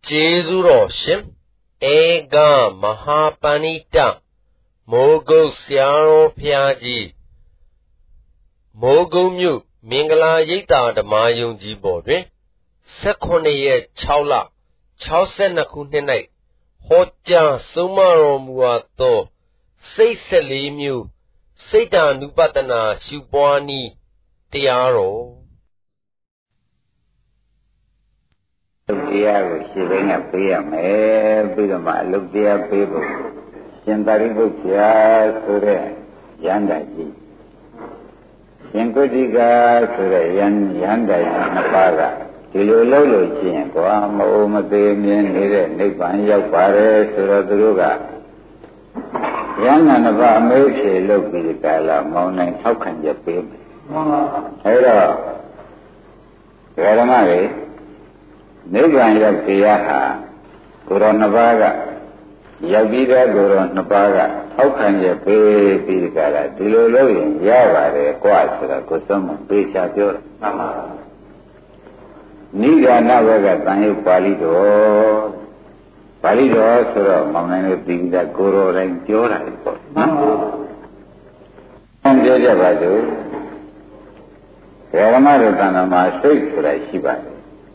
제주로 심 애가 마하파니타 모국시아로 피아지 모국뮤 민글라 예이다ဓမ္မယုံကြည် ပေါ်တွင် 18 ရက် 6 လ 62 ခုနှစ်၌ဟောကြားဆုံးမတော်မူအပ်သောစိတ်14မျိုးစိတ်တ ानु ပတနာရှုပွားနည်းတရားတော်တရားကိုရှင်းပိုင်းကပေးရမယ်ပြီးတော့မှအလုပ်တရားပေးဖို့ရှင်သာရိပုတ္တရာဆိုတဲ့ယန္တာကြီးရှင်ကုဋ္ဌိကဆိုတဲ့ယန္တာကြီးနှစ်ပါးကဒီလိုလုပ်လို့ရှိရင်ကွာမအိုမသေးမြင်နေတဲ့နိဗ္ဗာန်ရောက်ပါတယ်ဆိုတော့သူတို့ကယန္တာနှစ်ပါးအမေးဖြေလုပ်ပြီးကြလာမောင်းနိုင်ထောက်ခံချက်ပေးမယ်အဲတော့ဓမ္မတွေနိဗ္ဗာန်ရောက်တရားဟာကိုယ်တော်နှစ်ပါးကရောက်ပြီးတဲ့ကိုယ်တော်နှစ်ပါးကထောက်ခံရပေးပြီးကြတာဒီလိုလုပ်ရင်ရပါတယ်ကွာဆိုတော့ကိုယ်ဆုံးမပေးချပြောတာမှန်ပါနိဂာနဘကတန်ရုပ်ပါဠိတော်ဆိုတော့မောင်နိုင်လို့ပြီးတဲ့ကိုယ်တော်တိုင်းပြောတာပေါ့မှန်ပါပြောကြပါစို့ဓမ္မတို့တဏ္ဍာမှာစိတ်ဆိုတာရှိပါတယ်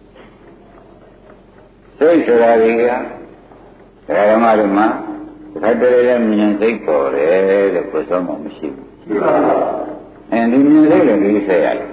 စိတ်ဆိုတာတွေကဓမ္မတို့မှာတစ်ခါတည်းလည်းမြင်စိတ်ပေါ်တယ်တဲ့ကိုယ်ဆုံးမှမရှိဘူးရှိပါဘူးဒီမြင်စိတ်လည်းဒီဆက်ရတယ်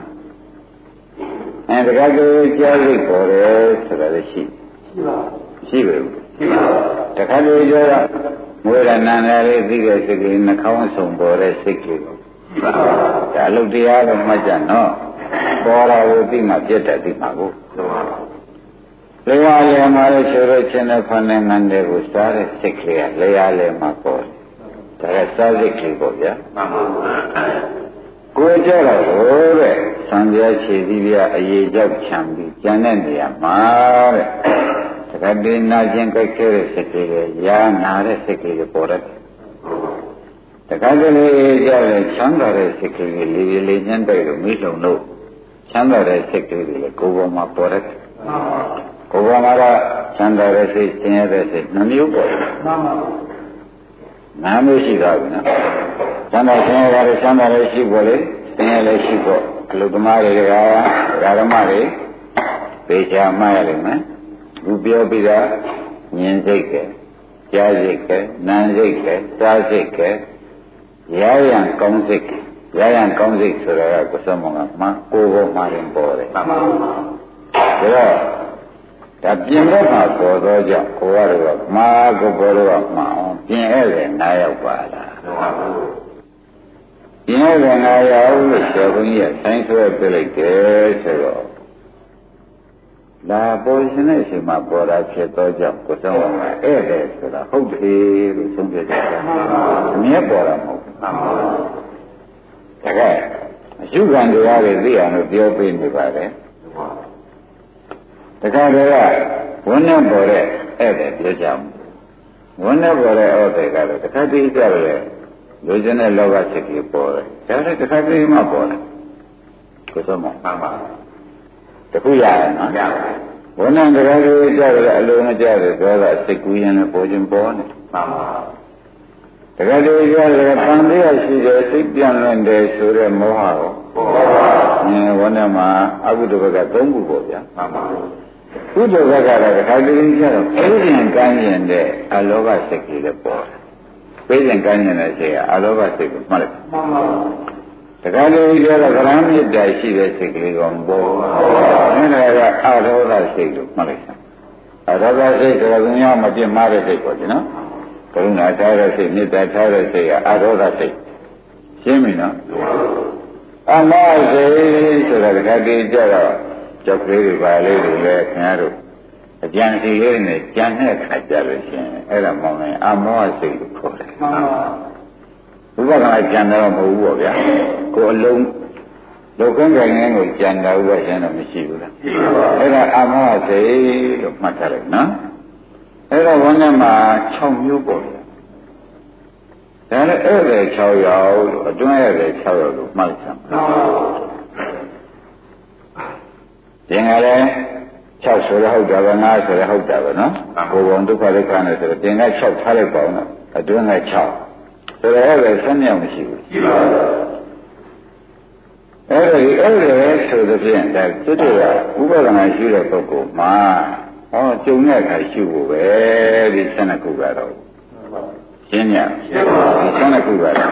နော်တစ်ခါတည်းကြားစိတ်ပေါ်တယ်ဆိုတာလည်းရှိပါရှိပါဘူးရှိပါတစ်ခါတည်းကျတော့မွေးရနန္ဒလေးသိတဲ့စိတ်ကလေးနှာခေါင်းဆုံးပေါ်တဲ့စိတ်ကလေးဒါအလုပ်တရားတော့မှတ်ကြနော်ပေါ်တာကိုသိမှပြတ်တယ်သိမှကိုလေယာဉ်လည်းမှာလို့ဆိုတော့ချင်းတဲ့ဖန်တဲ့ငန်းတွေကိုစားတဲ့စိတ်ကလေးကလေယာဉ်လည်းမှာပေါ်တယ်ဒါကစားစိတ်ကလေးပေါ့ဗျာမှန်ပါဘူးကိုယ်ကြတော့ဟိုတဲ့ဆံပြားခြေစည်းပြားအရေးကြောက်ချမ်းပြီးကျန်တဲ့နေရာမှာတဲ့တခါတည်းနာကျင်ကြိုက်ခဲတဲ့စိတ်ကလေးရာနာတဲ့စိတ်ကလေးပေါ်တယ်တခါတည်းကြောက်တဲ့ချမ်းသာတဲ့စိတ်ကလေးလေးညှမ်းတိုက်လို့မိလုံလို့ချမ်းသာတဲ့စိတ်ကလေးကိုယ်ပေါ်မှာပေါ်တယ်ကိုယ်ပေါ်မှာကချမ်းသာတဲ့စိတ်ဆင်းရဲတဲ့စိတ်နှမျိုးပေါ်တယ်မှန်ပါဘူးနားမျိုးရှိတာဘူးနော်ချမ်းသာဆင်းရဲတဲ့ချမ်းသာလည်းရှိပေါ်လေဆင်းရဲလည်းရှိပေါ်အလုသမားတွေကဓမ္မတွေသိချာမှတ်ရလိမ့်မယ်သူပြောပြီးတာမြင်စိတ်ကကြားစိတ်ကနားစိတ်ကစားစိတ်ကရရန်ကောင်းစိတ်ရရန်ကောင်းစိတ်ဆိုတာကကိုယ်ဆုံးကမှကိုယ်ပေါ်မှာရင်ပေါ်တယ်မှန်ပါဘူးဒါတော့ဒါပြင်ဘက်မှာပေါ်တော့ကြောင့်ကိုယ်ကတော့မာကိုပေါ်တော့မှအောင်ပြင်ဧည့်တယ်နားရောက်ပါလားမှန်ပါဘူးပြင်ဧည့်တယ်နားရောက်လို့ဆရာဘုန်းကြီးကဆိုင်းဆွဲပြလိုက်တယ်ဆိုတော့ဒါပေါ်ရှင်တဲ့အချိန်မှာပေါ်တာဖြစ်တော့ကြောင့်ကိုယ်ဆုံးကဧည့်တယ်ဆိုတာဟုတ်တယ်လို့ဆုံးဖြတ်ကြတာအမြဲပေါ်တာမဟုတ်ဘူးမှန်ပါဘူးဒါကအရှုခံတရားတွေသိအောင်လို့ပြောပေးနေပါတယ်တခါတည်းကဝန်းနဲ့ပေါ်တဲ့ဧည့်သည်ပြောကြအောင်ဝန်းနဲ့ပေါ်တဲ့ဧည့်သည်ကတော့တခါတည်းကြတယ်လူကျင်တဲ့လောဘစိတ်ကြီးပေါ်တယ်ဒါလည်းတခါတည်းမှပေါ်တယ်ကိုယ်ဆုံးမမှန်ပါတခုရရနော်ဝန်းနဲ့တခါတည်းကြတယ်အလုံးမကြတယ်ဆိုတော့စိတ်ကူးရင်လည်းပေါ်ခြင်းပေါ်နေမှန်ပါတခါတည်းကြတယ်တန်တရားရှိတယ်စိတ်ပြန့်လွင်တယ်ဆိုတဲ့မောဟကိုဝန်းနဲ့မှာအကုသိုလ်ဘက်က3ခုပေါ့ဗျာမှန်ပါကုသိုလ်ဘက်ကတော့တစ်ခါတည်းကျတော့ပြေးရင်ကမ်းရင်တဲ့အလောဘစိတ်ကြီးလည်းပေါ်တယ်။ပြေးရင်ကမ်းရင်တဲ့စိတ်ကအလောဘစိတ်ကိုမှတ်လိုက်။မှန်ပါဘူး။တစ်ခါတည်းကျတော့ကရမ်းမြစ်တာရှိတဲ့စိတ်ကလေးကပေါ်။ဒါကအရောဓစိတ်လို့မှတ်လိုက်။အရောဓစိတ်ကတော့သူများမပြစ်မှားတဲ့စိတ်ပေါ့နော်။ကရုဏာထားတဲ့စိတ်၊မေတ္တာထားတဲ့စိတ်ကအရောဓစိတ်။ရှင်းပြီနော်။အမောစိတ်ဆိုတာတစ်ခါတည်းကျတော့ကြောက်ကလေးတွေပါလေးတွေလည်းခင်ဗျားတို့အကြံစီလေးနဲ့ကြံတဲ့ခါကြလို့ရှင်အဲ့ဒါမောင်းနေအမောစိတ်ကိုခေါ်တယ်မှန်ပါဘုရားကကြံတော့မဟုတ်ဘူးပေါ့ဗျာကိုအလုံးလောကငယ်ငယ်ကိုကြံတာဥပရှင်တော့မရှိဘူးလားအဲ့ဒါအမောစိတ်လို့မှတ်ထားလိုက်နော်အဲ့တော့ဘုန်းကြီးမှာ6မျိုးပေါ့ဗျာဒါလည်းဧည့်သည်6ယောက်လို့အတွင်းဧည့်သည်6ယောက်လို့မှတ်စမ်းသင်္ဃာလည်း 6ဆိုရဟုတ်တာပဲ9ဆိုရဟုတ်တာပဲနော်ဘုံဘုံဒုက္ခဒုက္ခနဲ့ဆိုတော့ပြင်က6ထားလိုက်ပါဦးနော်အတွင်းက6ဆိုတော့အဲ့ဒါဆက်မြောက်မရှိဘူးရှိပါဘူးအဲ့ဒါဆိုတဲ့ဖြင့်ဒါကျွတ်ကဥပဒနာရှိတဲ့ပုဂ္ဂိုလ်မှာဟောကျုံတဲ့အခါရှိဖို့ပဲဒီ12ခုကတော့ရှင်းညဒီ12ခုကတော့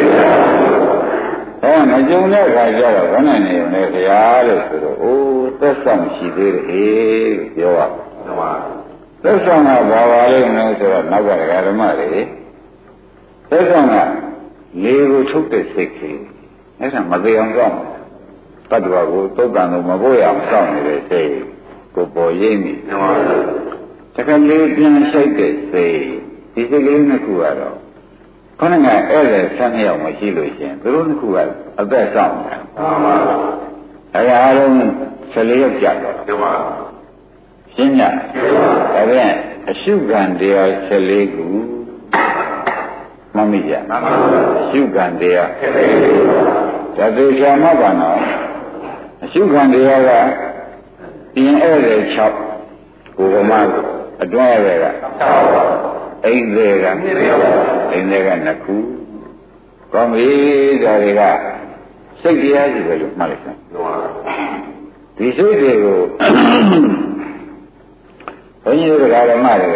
ဟောမကျုံတဲ့အခါကျတော့ဘယ်နဲ့နေုံလဲခင်ဗျာလို့ဆိုတော့အိုးသက်ဆောင်ရှိသေးတယ်အေးပြောရပါသက်ဆောင်ကဘာပါလိမ့်မလို့ဆိုတော့နောက်ကဓမ္မတွေသက်ဆောင်ကလေကိုထုတ်တဲ့စိတ်ကလေးအဲ့ဒါမသေးအောင်ကြောက်တတ္တဝါကိုသုတ်တန်လို့မဖို့ရအောင်စောင့်နေတဲ့စိတ်ကိုပေါ်ရိပ်မိတခါလေးပြန်ရှိုက်တဲ့စိတ်ဒီစိတ်ကလေးနှစ်ခုကတော့ခဏကဧည့်သည်12ယောက်မရှိလို့ရှင်သူတို့နှစ်ခုကအသက်ဆောင်တယ်အဲဒါအားလုံး14ယောက်ကြာတော့ရှင်းညဒါပြန်အရှုခံတရား14ခုမမိကြအရှုခံတရားဒါသေချာမှတ်ပါနော်အရှုခံတရားကပြင်ဧည့်သည်6ကိုယ်ကမှအတွင်းဧည့်သည်ကအိမ်သေးက2ခုကောင်းပြီဒါတွေကစိတ်တရားကြီးပဲလို့မှတ်လိုက်စမ်းဒီစိတ်တွေကိုဘုန်းကြီးတို့ဓမ္မတွေက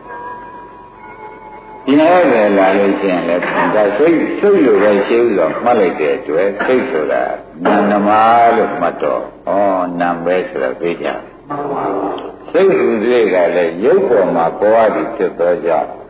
ဒီနေ့ပဲလာလို့ရှိရင်လည်းဒါစိတ်လိုပဲရှင်းဥစွာမှတ်လိုက်တဲ့အတွက်စိတ်ဆိုတာနာနမလို့မှတ်တော့ဩနာပဲဆိုတာသိကြစိတ်ဟူသေးကလည်းရုပ်ပေါ်မှာပေါ်ရသည်ဖြစ်သောကြောင့်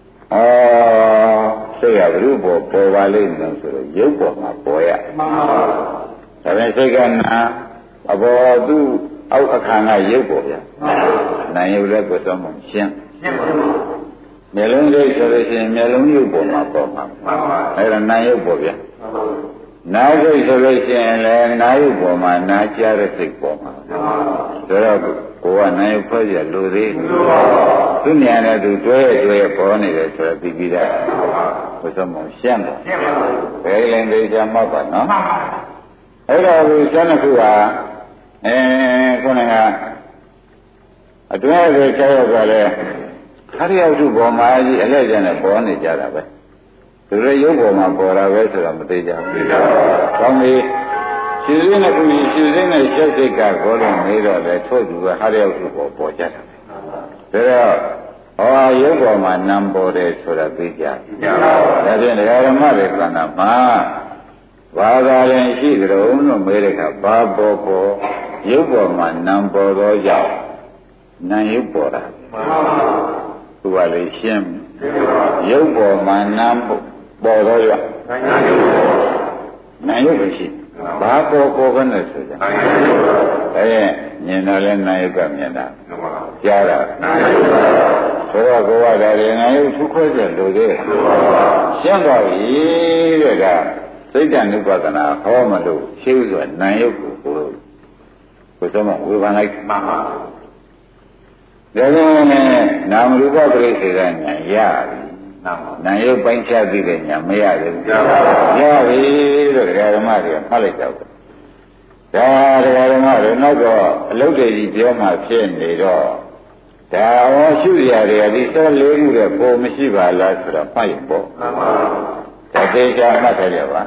စိတ်ကဘုရုပေါ်ပေါ်ပါလိမ့်မယ်ဆိုတော့ရုပ်ပေါ်မှာပေါ်ရဒါပေမဲ့စိတ်ကနာအပေါ်သူ့အောက်အခါကရုပ်ပေါ်ဗျာနာရုပ်လည်းကိုယ်တော်မှရှင်းမျက်လုံးစိတ်ဆိုလို့ရှိရင်မျက်လုံးရုပ်ပေါ်မှာပေါ်မှာအဲ့ဒါနာရုပ်ပေါ်ဗျာနာစိတ်ဆိုလို့ရှိရင်လည်းနာရုပ်ပေါ်မှာနာကြားတဲ့စိတ်ပေါ်မှာဆိုတော့ကိုကနာရုပ်ဖွဲ့ရလို့သေးသူဉာဏ်နဲ့သူတွဲပေါ်နေတယ်ဆိုတော့ပြီးပြီးသားဘုရားမောရှင်းတယ်ဘယ်လိုလဲကြာမှတ်ပါနော်အဲ့တော့ဒီ12ခုကခုနကအတွဲတွေကြောက်ကလည်းခရိယဝတ္ထုပေါ်မှာကြီးအလဲကျန်နဲ့ပေါ်နေကြတာပဲသူတို့ရုပ်ပေါ်မှာပေါ်တာပဲဆိုတာမသိကြဘူး။ကောင်းပြီရှင်စင်းနဲ့ခုရှင်စင်းနဲ့ရှက်စိတ်ကဘောလုံးနေတော့လေထို့သူကခရိယဝတ္ထုပေါ်ကြတာ။ဒါတော့ရုပ်ပေါ်မှာနံပေါ်တယ်ဆိုတာသိကြ။ဒါဖြင့်ဒကာဓမ္မတွေကဏ္ဍမှာဘာသာရင်ရှိကြုံလို့မေးတဲ့အခါဘာပေါ်ရုပ်ပေါ်မှာနံပေါ်တော့ကြောင့်နံရုပ်ပေါ်တာသူကလေရှင်းရုပ်ပေါ်မှာနံပေါ်တော့ကြောင့်နံရုပ်ပဲရှိဘာပေါ်ကနဲ့ဆိုကြမြင်တော့လဲနံရုပ်ကမြင်တာကြားတာဆိုတော့ကိုယ်ကဒါတွေနံရုပ်ထုခွဲချက်လို့သေးရှင်းတော့ပြီတဲ့ကစိတ်တ ानु ပဒနာဟောမလို့ရှင်းဆိုနံရုပ်ကိုသမဝေဖန်လိုက်မှာဒါကြောင့်နာမရူပပရိစ္ဆေဒဉာဏ်ရပြီနာယုတ်ပိုင်းခြားသိတဲ့ဉာဏ်မရသေးဘူးရပြီလို့ဒကာဓမ္မတွေမှတ်လိုက်တော့ဒါဒကာဓမ္မတွေနောက်တော့အလုတ်တွေကြီးပြောမှဖြစ်နေတော့ဒါဟောရှုရတွေကဒီ14ခုတဲ့ပုံမရှိပါလားဆိုတော့မှတ်ရပေါ့ဒါသေချာမှတ်ထားကြပါ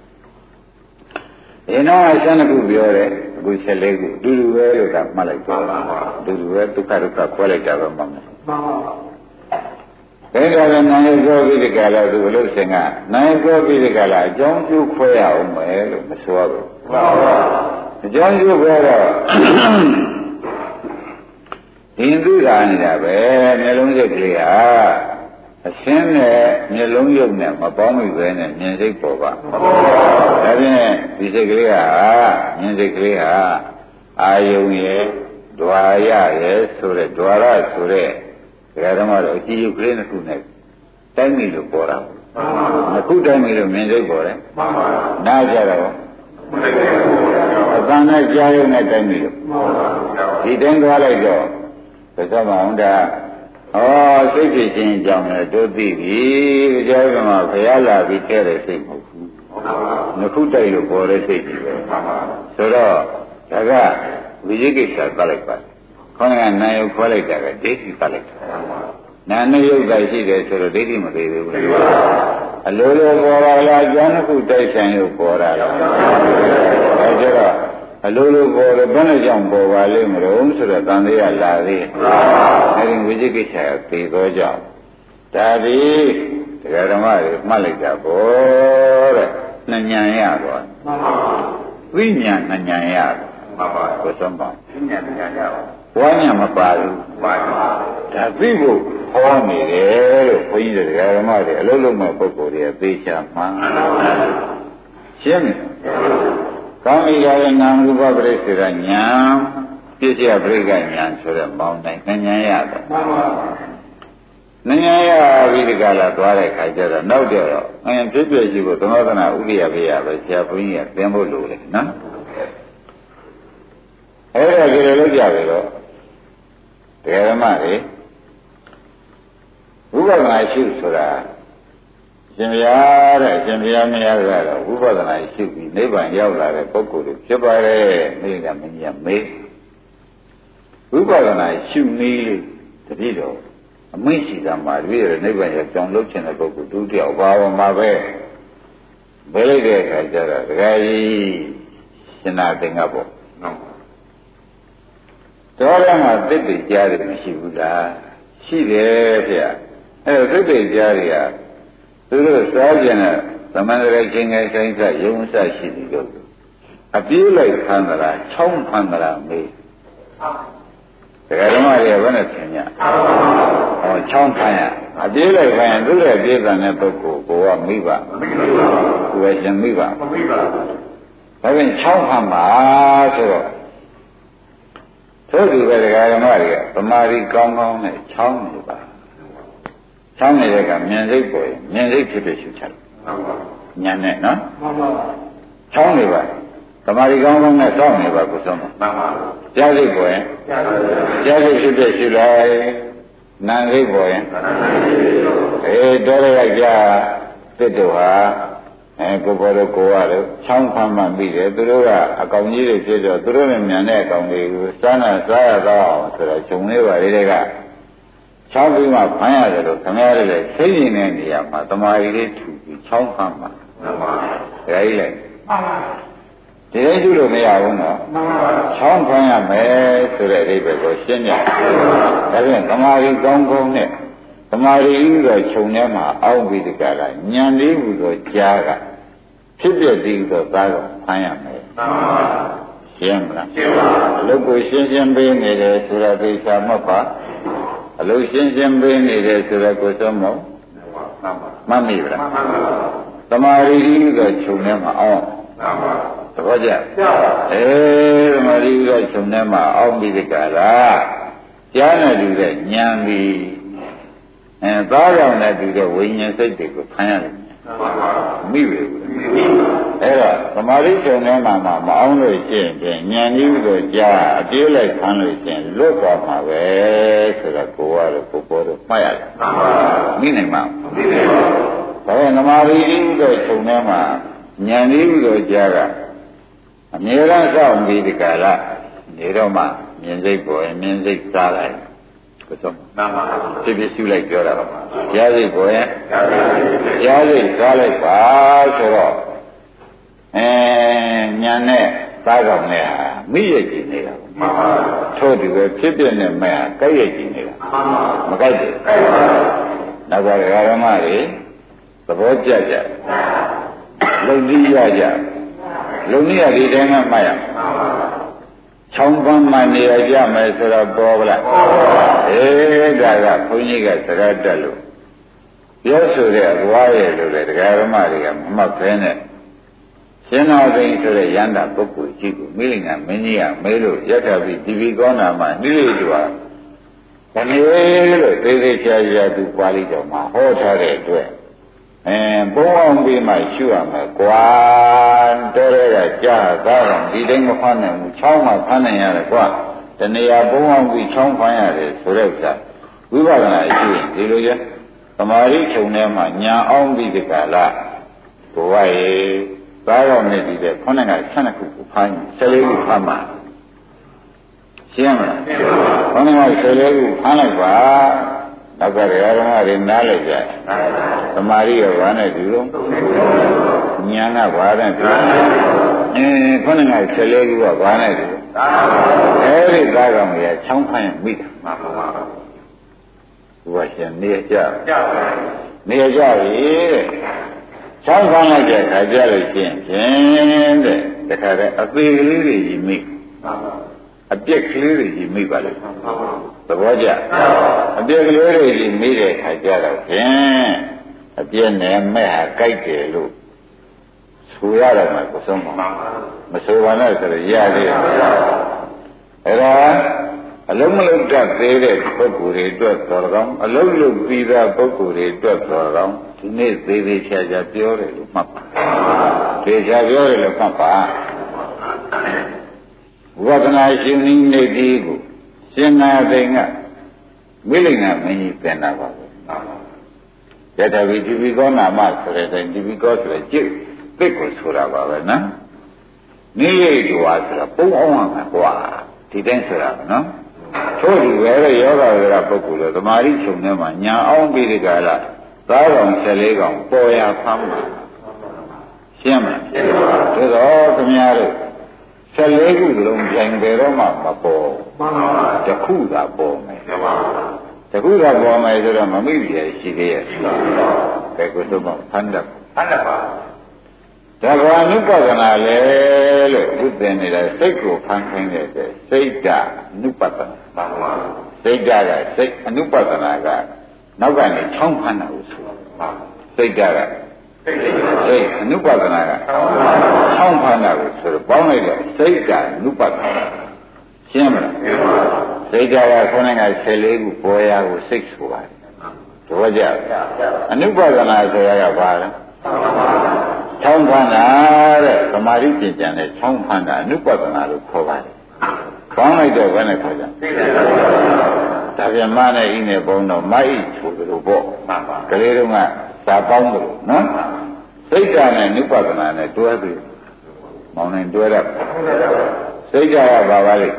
ဒီတော့12ခုပြောတယ်အခု14ခုအတူတူပဲလို့ကမှတ်လိုက်ပါအတူတူပဲဒုက္ခဒုက္ခခွဲလိုက်တာပဲမှတ်မယ်မှန်ပါဒါကြတဲ့နာယကောပိဒကလာသူဘလို့ဆင်ကနာယကောပိဒကလာအကြောင်းကျိုးခွဲရအောင်မယ်လို့မဆိုရဘူးမှန်ပါအကြောင်းကျိုးခွဲတော့ဒီသူရာနေတာပဲမျိုးလုံးစိတ်ကလေးဟာအရှင်းနဲ့မျိုးလုံးရုပ်နဲ့မပေါင်းမိပဲနဲ့မြင်စိတ်ပေါ်ပါဒါဖြင့်ဒီစိတ်ကလေးဟာမြင်စိတ်ကလေးဟာအာယုံရဲ့ဒွါရရဲ့ဆိုတဲ့ဒွါရဆိုတဲ့ဒကာဓမ္မတို့အကြည့်ရုပ်ကလေးနှစ်ခုနဲ့တိုင်းမိလို့ပေါ်တာနှစ်ခုတိုင်းမိလို့မြင်စိတ်ပေါ်တယ်နားကြတော့အတန်နဲ့ကြားရုံနဲ့တိုင်းမိလို့ဒီတိုင်းသွားလိုက်တော့ဘယ်တော့မှအောင်တာစိတ်ဖြစ်ခြင်းအကြောင်းလည်းတို့သိပြီကြောင့်မှဘုရားလာပြီးထဲတဲ့စိတ်မဟုတ်ဘူးနှစ်ခုတိုက်လို့ပေါ်တဲ့စိတ်ကြီးပဲဆိုတော့ဒါကဝိဇိကိစ္စသတ်လိုက်ပါခေါင်းကနာယုတ်ခေါ်လိုက်တာကဒိဋ္ဌိပတ်လိုက်တာနာနုယုတ်ကရှိတယ်ဆိုတော့ဒိဋ္ဌိမသေးဘူးအလိုလိုပေါ်လာလားကျန်တစ်ခုတိုက်ဆိုင်လို့ပေါ်လာလားဒါကြတော့အလိုလိုပေါ်တယ်ဘယ်နဲ့ကြောင့်ပေါ်ပါလိမ့်မလို့ဆိုတော့တန်တရားလာသေးအဲဒီဝိသိကိစ္စကသိသောကြောင့်ဒါဒီတရားဓမ္မတွေမှတ်လိုက်တာဘောတဲ့နှဉဏ်ရတော့ဝိညာဉ်နှဉဏ်ရပါပါကိုသုံးပါဝိညာဉ်နှဉဏ်ရဝါညာမပါဘူးပါဒါသိဖို့ဟောနေတယ်လို့ဘုန်းကြီးတရားဓမ္မတွေအလုံးလုံးမဲ့ပုဂ္ဂိုလ်တွေသိချမှန်ရှင်းပြီကောင်းပြီကလည်းနာမ်ရူပပရိစ္ဆေရညာပြည့်စုံပရိက္ခညာဆိုတဲ့မောင်းတိုင်းနှဉဏ်ရတယ်မှန်ပါနဉ္ဇရပြီးဒီကလာသွားတဲ့ခါကျတော့နောက်တော့ဖြစ်ဖြစ်ရှိဖို့သမထနာဥရိယဘေးရပဲဆရာဘုန်းကြီးကသင်ဖို့လိုတယ်နော်အဲ့ဒါကြည့်လို့ကြပြီတော့တရားဓမ္မတွေဝိပဿနာရှုဆိုတာရှင်ဗျာတဲ့ရှင်ဗျာမရတော့ဝိပဿနာရှုပြီးနိဗ္ဗာန်ရောက်လာတဲ့ပုဂ္ဂိုလ်တွေဖြစ်ပါတယ်မိကမင်းကြီးမေးဝိပဿနာရှုနည်းတတိတော်အမိန့်ရှိတာမှာတပည့်ရနိဗ္ဗာန်ရောက်ကြောင်းလုပ်ချင်တဲ့ပုဂ္ဂိုလ်ဒုတိယဘာဝမှာပဲဘယ်လိုက်တဲ့အခါကျတော့ဒကာကြီးရှင်နာသင်္ကပ္ပေါ့တော်ရမှာသစ်တွေကြားတယ်မရှိဘူးလားရှိတယ်ဗျအဲ့တော့သစ်တွေကြားတွေကသူတို့စားကျင်တဲ့သမန္တရချင်းငယ်ဆိုင်ကယုံစရှိတယ်လို့အပြေးလိုက်ဖမ်းသလားချောင်းဖမ်းသလားမေးတရားဓမ္မတွေကဘယ်နဲ့သင်ညချောင်းဖမ်းရအပြေးလိုက်ဖမ်းရင်သူ့ရဲ့ပြေးတဲ့ပုဂ္ဂိုလ်ကိုကမိဘသူကရှင်မိဘဒါပြင်ချောင်းဖမ်းပါဆိုတော့သို့ဒီပဲတရားဓမ္မတွေကဗမာရီကောင်းကောင်းနဲ့ချောင်းနေပါချောင်းနေတဲ့ကမြင်စိတ်ပေါ်ရင်မြင်စိတ်ဖြစ်ဖြစ်ရှုချတယ်ဉာဏ်နဲ့နော်ချောင်းနေပါဗမာရီကောင်းကောင်းနဲ့စောင့်နေပါကိုဆုံးပါကြားစိတ်ပေါ်ရင်ကြားစိတ်ဖြစ်ဖြစ်ရှုလိုက်နာစိတ်ပေါ်ရင်တော်ရရကြတစ်တို့ဟာကိုပေါ်တော့ကိုရတယ်ချောင်းဖမ်းမှပြီးတယ်သူတို့ကအကောင်ကြီးတွေဖြစ်တော့သူတို့နဲ့မြန်တဲ့အကောင်တွေကိုစားရတော့ဆိုတော့ဂျုံလေးပါလေးတွေကချောင်းပြီးမှဖမ်းရတယ်လို့ခင်ဗျားတို့လည်းသိရင်တဲ့နေရာမှာတမာရီလေးထူပြီးချောင်းဖမ်းမှမှန်ပါဒါကြီးလေဒီလိုကျလို့မရဘူးနော်ချောင်းဖမ်းရမယ်ဆိုတဲ့အဓိပ္ပာယ်ကိုရှင်းပြဒါပြန်တမာရီကောင်းကောင်းနဲ့တမာရီဥသောခြုံထဲမှာအောင်းပြီးဒီကလာညံလေးဟူသောကြားကဖြစ်ပြသည်သောသားတော်ဖမ်းရမယ်ရှင်းမလားရှင်းပါအလုပ်ကိုရှင်းရှင်းပေးနေတယ်ဆိုတာသိချာမှတ်ပါအလုပ်ရှင်းရှင်းပေးနေတယ်ဆိုတာကိုသုံးမို့မှတ်မိပါလားတမာရီဥသောခြုံထဲမှာအောင်းသဘောကျတမာရီဥသောခြုံထဲမှာအောင်းပြီးဒီကလာကြားနေလူတဲ့ညံပြီးသားတော်နဲ့တူတဲ့ဝိညာဉ်စိတ်တွေကိုဖမ်းရတယ်မိပဲအဲ့တော့သမာဓိချုံထဲမှာမအောင်လို့ရှိရင်ဉာဏ်ကြီးကိုကြားအပြေးလိုက်ဖမ်းလို့ရှိရင်လွတ်သွားမှာပဲဆိုတော့ကိုကတော့ကိုပေါ်တော့မှတ်ရတယ်မိနိုင်မှာမိနိုင်ပါဘူးဒါပေမဲ့သမာဓိကြီးကိုချုံထဲမှာဉာဏ်ကြီးကိုကြားကအမြဲတမ်းစောင့်ပြီးဒီကလာနေတော့မှမြင်စိတ်ပေါ်ရင်မြင်စိတ်စားလိုက်ကိုသုံးမှန်ပါဖြစ်ဖြစ်ရှုလိုက်ပြောတာပါကြားစိတ်ပေါ်ရင်ကြားစိတ်စားလိုက်ပါဆိုတော့ညာနဲ့သားကောင်နဲ့ဟာမိရကြည့်နေတာမှန်ပါထို့ဒီပဲဖြစ်ပြနဲ့မဲ့ဟာကြိုက်ရကြည့်နေတာမှန်ပါမကြိုက်ဘူးနောက်ကဓမ္မတွေသဘောကျကြလုံနည်းရကြလုံနည်းရဒီတိုင်းကမှတ်ရမှန်ပါချောင်းပန်းမှနေရကြမယ်ဆိုတော့ပေါ်ပါလားဒါကဘုန်းကြီးကစကားတက်လို့ပြောဆိုတဲ့အဘွားရဲ့လို့လေတရားဓမ္မတွေကမမှတ်ဖဲနဲ့ရှင်တော်သိဆိုတဲ့ယန္တာပုဂ္ဂိုလ်ကြီးကိုမိလိန်ကမင်းကြီးကမဲလို့ရက်ထပြီးဒီဘီကောင်းတာမှနိရိတူဟာဘယ်လိုလို့သေးသေးချာချာသူပါဠိတော်မှာဟောထားတဲ့အတွက်ဘုံအောင်ပြီးမှရှုရမယ်ကွာတော်ရဲကကြားသားတော့ဒီတိုင်းမဖမ်းနိုင်ဘူးချောင်းမှဖမ်းနိုင်ရတယ်ကွာတဏှာဘုံအောင်ပြီးချောင်းဖမ်းရတယ်ဆိုတဲ့ဥစ္စာဝိပဿနာရှိရင်ဒီလိုရဲ့သမာဓိခြုံထဲမှာညာအောင်ပြီးဒီကလာဘဝရဲ့သားတော်နဲ့ဒီတဲ့ခုနက12ခုကိုဖမ်း14ခုဖမ်းမှာရှင်းမလားဘုန်းတော်ဆယ်လေးခုဖမ်းလိုက်ပါနောက်ကရဟန်းတွေနားလိုက်ကြသမာဓိရောဘာနဲ့တူတော့ဉာဏ်ကဘာနဲ့တူခုနကဆယ်လေးခုကဘာနဲ့တူအဲဒီသားကောင်ကြီးချောင်းဖမ်းမိတာမှန်ပါပါဘုရားရှင်နေကြနေကြပြီတဲ့ချောင်းဖမ်းလိုက်တဲ့ခါကြလို့ရှိရင်တဲ့တခါတည်းအသေးကလေးတွေကြီးမိအပြက်ကလေးတွေကြီးမိပါလေသဘောကျအပြက်ကလေးတွေကြီးမိတဲ့ခါကြတော့ဖြင့်အပြက်နဲ့မဲ့ဟာကြိုက်တယ်လို့ဆိုရတော့မှကိုဆုံးမမဆိုပါနဲ့ဆိုရရတယ်အဲ့ဒါအလုံးမလုံးတတ်သေးတဲ့ပုဂ္ဂိုလ်တွေအတွက်တော်ကောင်းအလုံးလုံးပြီးသားပုဂ္ဂိုလ်တွေအတွက်တော်ကောင်းဒီနေ့သေးသေးချာချာပြောတယ်လို့မှတ်ပါသေချာပြောတယ်လို့မှတ်ပါဝဒနာရှင်နိနေတိကိုရှင်နာသိင်ကမိလိန်ကမင်းကြီးပြန်တာပါပဲယတဝိတိပိကောနာမဆိုတဲ့တိုင်တိပိကောဆိုတဲ့จิตသိကိုဆိုတာပါပဲနော်နိရိတ်တွာဆိုတာပုံအောင်မှာကွာဒီတိုင်းဆိုတာနော်ထို့ဒီပဲယောဂဝေရပုဂ္ဂိုလ်လို့သမာဓိချုပ်နေမှာညာအောင်ပြီးဒီကလာသားကောင်14ကောင်ပေါ်ရဖမ်းမှာရှင်းမလားရှင်းပါပါဒါတော့ခင်ဗျားတို့14ခုလုံးပြန်တယ်တော့မှမပေါ်မှန်ပါပါတခုသာပေါ်မယ်မှန်ပါပါတခုသာပေါ်မယ်ဆိုတော့မမိပြည့်ရှိသေးရဲ့မှန်ပါပါကဲကိုတို့မဖမ်းတတ်ပါဒါကဘာနုပဒနာလဲလို့ဥပ္ပင်နေတာစိတ်ကိုဖမ်းခိုင်းတဲ့စိတ်ဓာနုပဒနာမှန်ပါပါစိတ်ဓာကစိတ်အနုပဒနာကနောက်ကနေချောင်းဖမ်းတာကိုဆိုတာစိတ်ဓာကစိတ်အနုပဒနာကချောင်းဖမ်းတာကိုဆိုတော့ပေါင်းလိုက်တဲ့စိတ်ကအနုပဒနာရှင်းမလားရှင်းပါပါစိတ်ဓာကခေါင်းက14ခုပေါ်ရာကိုစိတ်ဆိုပါတယ်တော့ကြအနုပဒနာဆိုတာကဘာလဲချောင်းဖမ်းတာတဲ့သမာဓိပညာနဲ့ချောင်းဖမ်းတာအနုပဒနာလို့ခေါ်ပါတယ်ပေါင်းလိုက်တော့ဘယ်နဲ့ခေါ်ကြဒါပြန်မနဲ့ဤနဲ့ပေါင်းတော့မိုက်ချို့လို့ပေါ့ကလေးတုန်းကသာပေါင်းလို့နော်စိတ်ဓာတ်နဲ့နုပဒနာနဲ့တွဲပြီးမောင်းနေတွဲတော့စိတ်ဓာတ်ကဘာပါလဲ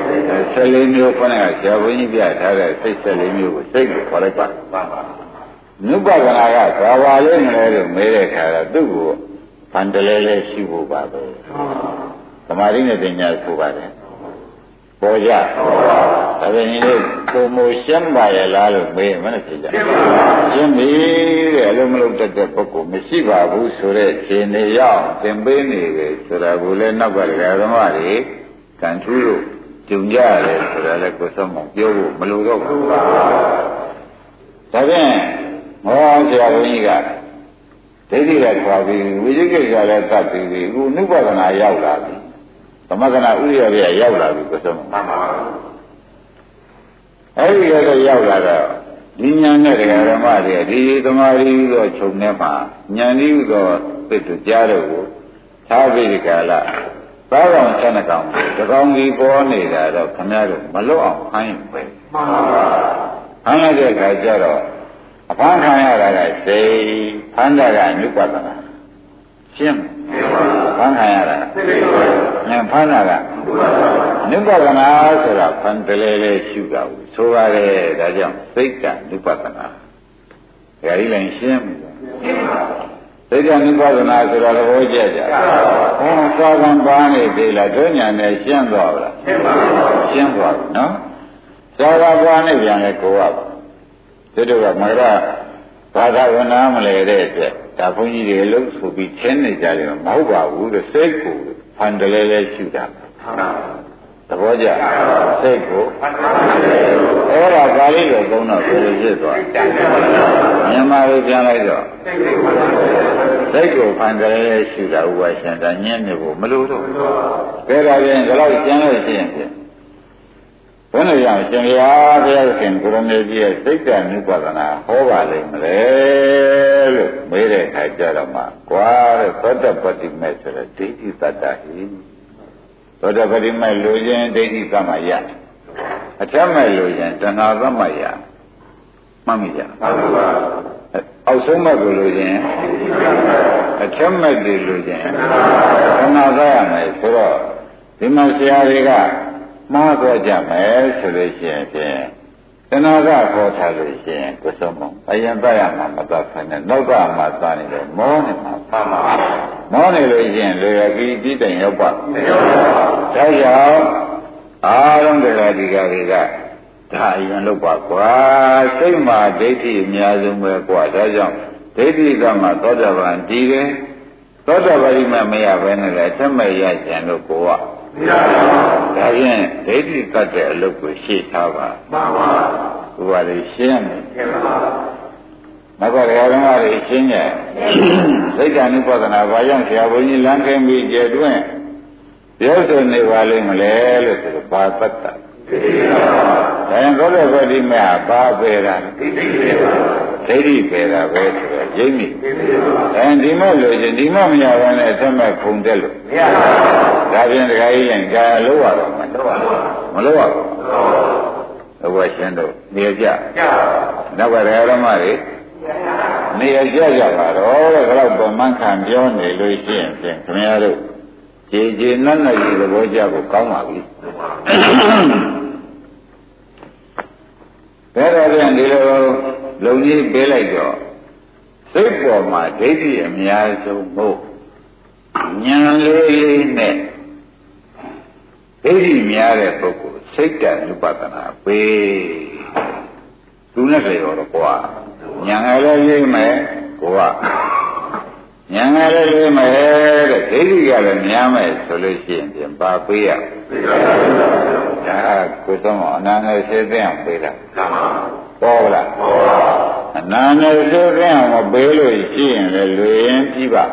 14မျိုးခေါင်းကဆရာဘုန်းကြီးပြထားတဲ့စိတ်14မျိုးကိုစိတ်ကိုခေါ်လိုက်ပါနုပဒနာကဘာပါလဲမလဲလို့မေးတဲ့အခါတော့သူ့ကိုဖန်တလဲလဲရှိဖို့ပါပဲသမာဓိနဲ့ပညာဆိုပါတယ်ပေါ်ကြဒါပေမဲ့ပုံမရှင်းပါရဲ့လားလို့မေးမှလည်းဖြစ်ကြရှင်းပြီတဲ့အလုံးမလုံးတက်တဲ့ပုဂ္ဂိုလ်မရှိပါဘူးဆိုတဲ့ခြေနေရောက်သင်ပေးနေတယ်ဆိုတာကိုလည်းနောက်ကဓမ္မတွေကံထူးလို့ကြုံကြရတယ်ဆိုတာလည်းကိုယ်ဆုံးမပြောဖို့မလိုတော့ဘူးဒါဖြင့်မောဆရာဘုန်းကြီးကဒိဋ္ဌိကခေါ်ပြီးဝိသိကိစ္စလည်းတတ်ပြီးအခုနုပဒနာရောက်လာပြီသမထနာဥရိယပြရောက်လာပြီကိုယ်ဆုံးမှန်ပါပါအဲ့ဒီတော့ရောက်လာတော့ဒီဉာဏ်နဲ့ဓမ္မတွေဒီသမာဓိသောခြုံထဲမှာဉာဏ်ဤသောသစ်တို့ကြားတော့ကိုသာဝိဒကလာသာကောင်7ကောင်တကောင်ကြီးပေါ်နေတာတော့ခမည်းတော်မလွတ်အောင်ဖမ်းရင်ပဲမှန်ပါပါဖမ်းလိုက်တဲ့အခါကျတော့အဖမ်းခံရတာကစိတ်ဖမ်းတာကအနုပဒနာရှင်းဖမ်းခံရတာဖမ်းတာကနုပဒနာဆိုတာဖန်တလဲလဲရှုတာကိုဆိုပါတယ်ဒါကြောင့်စိတ်ကနုပဒနာဒါကြီးလည်းရှင်းစိတ်ကနုပဒနာဆိုတာသဘောကျကြဟောသာကံပါနေသေးလားတို့ညာနဲ့ရှင်းသွားလားရှင်းသွားပြီနော်သာကပါနေပြန်လဲကိုယ်ကတို့ကမရဘာသာဝနာမလဲတဲ့အတွက်ဒါဘုန်းကြီးတွေလို့ဆိုပြီးသင်နေကြတယ်မဟုတ်ပါဘူးတဲ့စိတ်ကိုဖန်တလဲလဲရှုတာသဘောကျစိတ်ကိုအဲ့ဒါပါဠိလိုသုံးတော့ဘယ်လိုဖြစ်သွားမြန်မာလိုပြန်လိုက်တော့စိတ်ကိုဖန်တလဲလဲရှုတာဥပါရှင်ဒါညင်းနေဖို့မလိုတော့ကဲဒါပြန်ဒီလောက်ကျန်လို့ရှိရင်ဘယ်လိုရရှင်ဘုရားဘုရားရှင်ကိုရမေကြီးရဲ့စိတ်ကနုပဒနာဟောပါလိမ့်မလဲလို့မေးတဲ့အခါကျတော့မှကွာတဲ့သောတပတိမေဆိုတဲ့ဒိဋ္ဌိတတ္တဟိသောတပတိမေလူချင်းဒိဋ္ဌိသမယအထက်မဲ့လူချင်းတဏှာသမယမှတ်မိကြပါဘူးအောက်ဆုံးမဲ့ကိုလူချင်းအထက်မဲ့လူချင်းတဏှာသမယမယ်ဆိုတော့ဒီမှာဆရာတွေကမှားသွားကြမယ်ဆိုလို့ရှိရင်ဖြင့်တဏှာကခေါ်ထားလို့ရှိရင်ကိုစုံမအရင်တတ်ရမှာမတတ်ဖ ೇನೆ နောက်ကမှသာနေတယ်မောနေမှာပါပါမောနေလို့ရှိရင်လေကြီးပြီးတိုင်ရောက်ပါဒါကြောင့်အားလုံးတရားဒီကတွေကဒါအရင်လုပ်ပါကွာစိတ်မှာဒိဋ္ဌိအများဆုံးပဲကွာဒါကြောင့်ဒိဋ္ဌိကမှသောတာပန်တည်တယ်သောတာပတိမှမရဘဲနဲ့လည်းသက်မဲ့ရကြံလို့ကိုကမရပါဘူးဒါဖြင့်ဒိဋ္ဌိတတ်တဲ့အလုပ်ကိုရှေ့ထားပါမှန်ပါဘူးဘာလို့ရှင်းလဲရှင်းပါမကောတရားတော်ကလည်းရှင်းရဲ့စိတ်ဓာတ်ဥပဒနာဘာကြောင့်ဆရာဘုန်းကြီးလမ်းခင်းပြီးကျဲတွင်ပြောဆိုနေပါလိမ့်မလဲလို့ဆိုတော့ဘာတတ်တာဒါရင်သောတာပတိမဘာပေတာဒိဋ္ဌိပေတာပဲဆိုတော့ရိပ်မိဒီမဲ့လို့ချင်းဒီမဲ့မရဘဲနဲ့ဆက်မဲ့ခုံတက်လို့မရပါဘူးဒါဖြင့်တခါကြီးရင်ကြာလို့ရတော့မလို့ရဘူးဘုရားရှင်တို့နေကြနောက်ကဓမ္မတွေနေကြကြပါတော့တဲ့ဘယ်တော့မှန်ခံပြောနေလို့ရှိရင်ဖြင့်ခင်ဗျားတို့ခြေခြေနတ်နတ်ကြီးသဘောကျဖို့ကောင်းပါပြီဒါတော့ပြန်ဒီလိုလုံကြီးပေးလိုက်တော့စိတ်ပေါ်မှာဒိဋ္ဌိအများဆုံးမို့ဉာဏ်လေးနဲ့ဒိဋ္ဌိများတဲ့ပုဂ္ဂိုလ်စိတ်တ ानु ပဒနာပေးသူနဲ့ကြရောတော့ကွာဉာဏ်လည်းရေးမယ်ကိုကဉာဏ်လည်းရေးမယ်တဲ့ဒိဋ္ဌိကလည်းများမယ်ဆိုလို့ရှိရင်ပြန်ပါပေးရဒါကိုတော့အနာနဲ့ရှင်းသိအောင်ပေးတာပေါ်လားအနာနဲ့ရှင်းသိအောင်မပေးလို့ရှိရင်လည်းလွေရင်ပြီးပါ